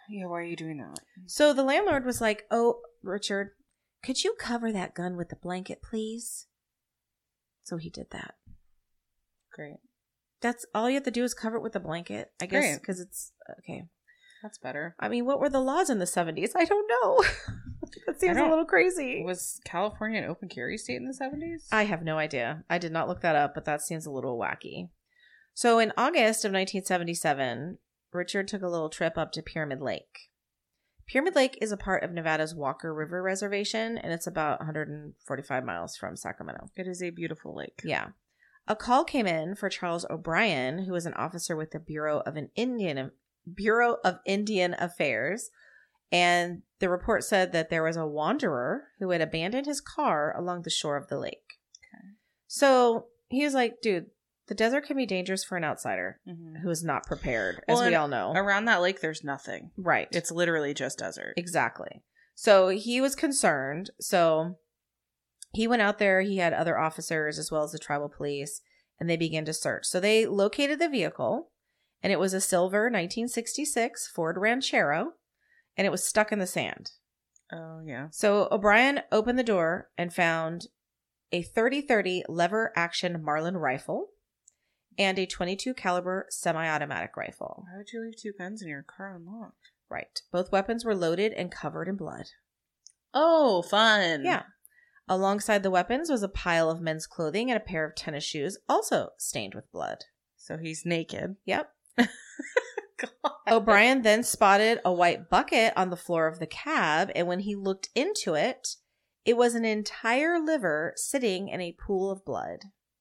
Speaker 2: Yeah, why are you doing that?
Speaker 1: So the landlord was like, "Oh, Richard, could you cover that gun with a blanket, please?" So he did that.
Speaker 2: Great.
Speaker 1: That's all you have to do is cover it with a blanket, I guess, because it's okay.
Speaker 2: That's better.
Speaker 1: I mean, what were the laws in the seventies? I don't know. That seems a little crazy.
Speaker 2: Was California an open carry state in the seventies?
Speaker 1: I have no idea. I did not look that up, but that seems a little wacky. So in August of nineteen seventy-seven, Richard took a little trip up to Pyramid Lake. Pyramid Lake is a part of Nevada's Walker River Reservation, and it's about one hundred forty-five miles from Sacramento.
Speaker 2: It is a beautiful lake.
Speaker 1: Yeah. A call came in for Charles O'Brien, who was an officer with the Bureau of an Indian Bureau of Indian Affairs, and the report said that there was a wanderer who had abandoned his car along the shore of the lake. Okay. So he was like, dude, the desert can be dangerous for an outsider mm-hmm. who is not prepared, as well, we all know.
Speaker 2: Around that lake, there's nothing.
Speaker 1: Right.
Speaker 2: It's literally just desert.
Speaker 1: Exactly. So he was concerned. So he went out there. He had other officers as well as the tribal police, and they began to search. So they located the vehicle, and it was a silver nineteen sixty-six Ford Ranchero, and it was stuck in the sand.
Speaker 2: Oh, yeah.
Speaker 1: So O'Brien opened the door and found a thirty thirty lever action Marlin rifle and a twenty-two caliber semi-automatic rifle.
Speaker 2: Why would you leave two guns in your car unlocked?
Speaker 1: Right. Both weapons were loaded and covered in blood.
Speaker 2: Oh, fun.
Speaker 1: Yeah. Alongside the weapons was a pile of men's clothing and a pair of tennis shoes, also stained with blood.
Speaker 2: So he's naked.
Speaker 1: Yep. O'Brien then spotted a white bucket on the floor of the cab, and when he looked into it, it was an entire liver sitting in a pool of blood.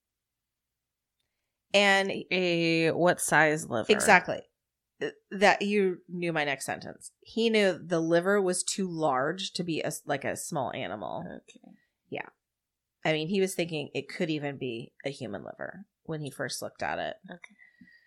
Speaker 1: And
Speaker 2: a what size liver?
Speaker 1: Exactly. That you knew my next sentence. He knew the liver was too large to be a, like a small animal.
Speaker 2: Okay.
Speaker 1: Yeah. I mean, he was thinking it could even be a human liver when he first looked at it.
Speaker 2: Okay.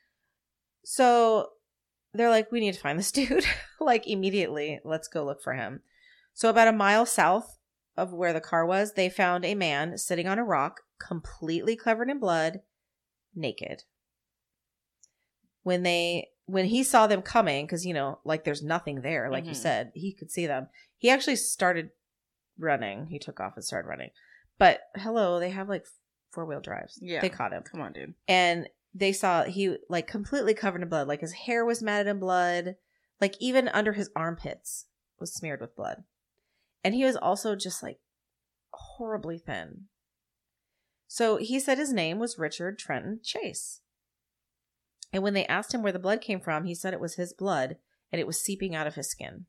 Speaker 1: So they're like, we need to find this dude. Like, immediately, let's go look for him. So about a mile south of where the car was, they found a man sitting on a rock, completely covered in blood, naked. When they, when he saw them coming, because, you know, like there's nothing there, like mm-hmm. you said, he could see them. He actually started running. He took off and started running. But hello, they have like four-wheel drives.
Speaker 2: Yeah.
Speaker 1: They caught him.
Speaker 2: Come on, dude.
Speaker 1: And they saw he like completely covered in blood. Like his hair was matted in blood. Like even under his armpits was smeared with blood. And he was also just like horribly thin. So he said his name was Richard Trenton Chase. And when they asked him where the blood came from, he said it was his blood and it was seeping out of his skin.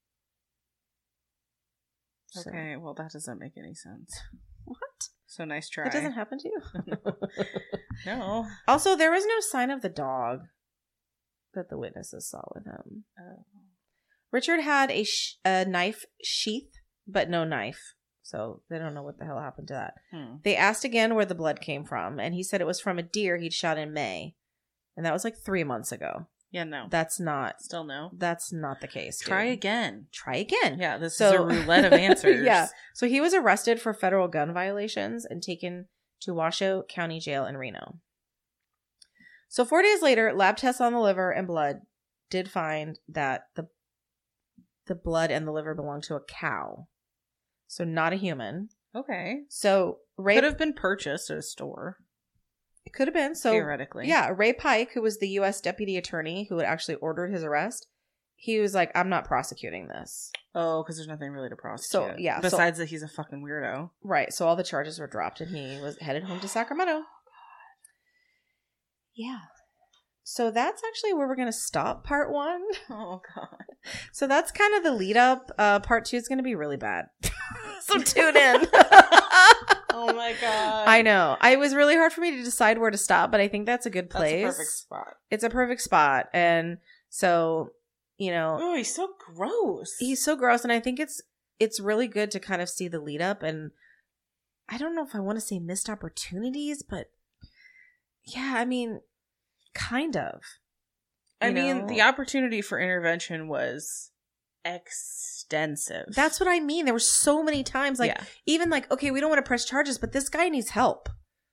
Speaker 2: Okay, so. Well, that doesn't make any sense.
Speaker 1: What?
Speaker 2: So nice try.
Speaker 1: That doesn't happen to you?
Speaker 2: No.
Speaker 1: Also, there was no sign of the dog that the witnesses saw with him.
Speaker 2: Oh.
Speaker 1: Richard had a, sh- a knife sheath, but no knife. So they don't know what the hell happened to that. Hmm. They asked again where the blood came from, and he said it was from a deer he'd shot in May. And that was like three months ago.
Speaker 2: Yeah, no.
Speaker 1: That's not.
Speaker 2: Still no.
Speaker 1: That's not the case.
Speaker 2: Try
Speaker 1: dude.
Speaker 2: again.
Speaker 1: Try again.
Speaker 2: Yeah, this
Speaker 1: so,
Speaker 2: is a roulette of answers.
Speaker 1: Yeah. So he was arrested for federal gun violations and taken to Washoe County Jail in Reno. So four days later, lab tests on the liver and blood did find that the the blood and the liver belonged to a cow. So not a human.
Speaker 2: Okay.
Speaker 1: So Ray
Speaker 2: could have been purchased at a store.
Speaker 1: It could have been. So
Speaker 2: theoretically.
Speaker 1: Yeah. Ray Pike, who was the U S deputy attorney who had actually ordered his arrest, he was like, I'm not prosecuting this.
Speaker 2: Oh, because there's nothing really to prosecute.
Speaker 1: So, yeah.
Speaker 2: Besides
Speaker 1: so,
Speaker 2: that he's a fucking weirdo.
Speaker 1: Right. So all the charges were dropped and he was headed home to Sacramento. Oh, God. Yeah. So that's actually where we're going to stop part one.
Speaker 2: Oh, God.
Speaker 1: So that's kind of the lead up. Uh, part two is going to be really bad. So tune in.
Speaker 2: Oh, my God.
Speaker 1: I know. I, it was really hard for me to decide where to stop, but I think that's a good place.
Speaker 2: That's a perfect spot.
Speaker 1: It's a perfect spot. And so, you know.
Speaker 2: Oh, he's so gross.
Speaker 1: He's so gross. And I think it's it's really good to kind of see the lead up. And I don't know if I want to say missed opportunities, but yeah, I mean, kind of.
Speaker 2: I mean, know? The opportunity for intervention was extensive.
Speaker 1: That's what I mean. There were so many times, like, yeah. even like, okay, we don't want to press charges, but this guy needs help.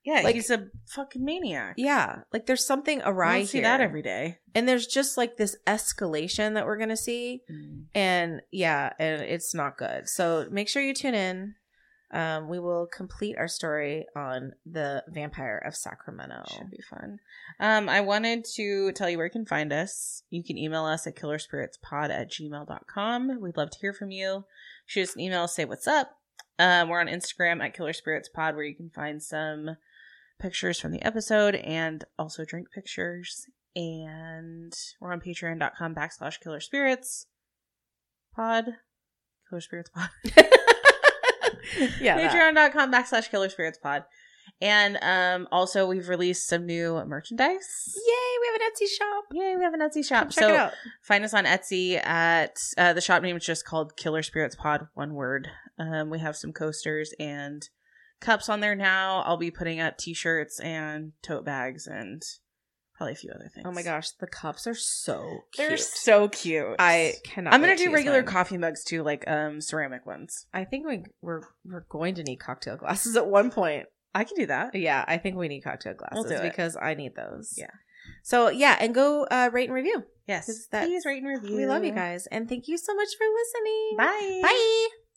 Speaker 2: Yeah,
Speaker 1: Like-
Speaker 2: he's a fucking maniac.
Speaker 1: Yeah, like there's something
Speaker 2: I
Speaker 1: awry
Speaker 2: don't see
Speaker 1: here.
Speaker 2: that every day.
Speaker 1: And there's just like this escalation that we're gonna see,
Speaker 2: Mm.
Speaker 1: and yeah, and it's not good. So make sure you tune in. Um, we will complete our story on the Vampire of Sacramento.
Speaker 2: Should be fun. Um, I wanted to tell you where you can find us. You can email us at killerspiritspod at gmail dot com. We'd love to hear from you. Shoot us an email, say what's up. Um, we're on Instagram at killerspiritspod, where you can find some pictures from the episode and also drink pictures. And we're on patreon.com backslash killerspirits pod. Killer Spirits Pod.
Speaker 1: Yeah, that.
Speaker 2: Patreon.com backslash Killer Spirits Pod. And um, also, we've released some new merchandise.
Speaker 1: Yay, we have an Etsy shop.
Speaker 2: Yay, we have an Etsy shop.
Speaker 1: Come check
Speaker 2: so
Speaker 1: it out.
Speaker 2: find us on Etsy at uh, the shop name is just called Killer Spirits Pod, one word. Um, we have some coasters and cups on there now. I'll be putting up t-shirts and tote bags and probably a few other things.
Speaker 1: Oh my gosh, the cups are so cute.
Speaker 2: They're so cute.
Speaker 1: I cannot.
Speaker 2: I'm gonna
Speaker 1: wait to
Speaker 2: do
Speaker 1: use
Speaker 2: regular
Speaker 1: mine.
Speaker 2: coffee mugs too, like um ceramic ones.
Speaker 1: I think we, we're we're going to need cocktail glasses at one point.
Speaker 2: I can do that.
Speaker 1: Yeah, I think we need cocktail
Speaker 2: We'll
Speaker 1: glasses
Speaker 2: do it.
Speaker 1: because I need those.
Speaker 2: Yeah.
Speaker 1: So yeah, and go uh, rate and review.
Speaker 2: Yes.
Speaker 1: Because that-
Speaker 2: Please rate and review.
Speaker 1: We love you guys, and thank you so much for listening.
Speaker 2: Bye.
Speaker 1: Bye.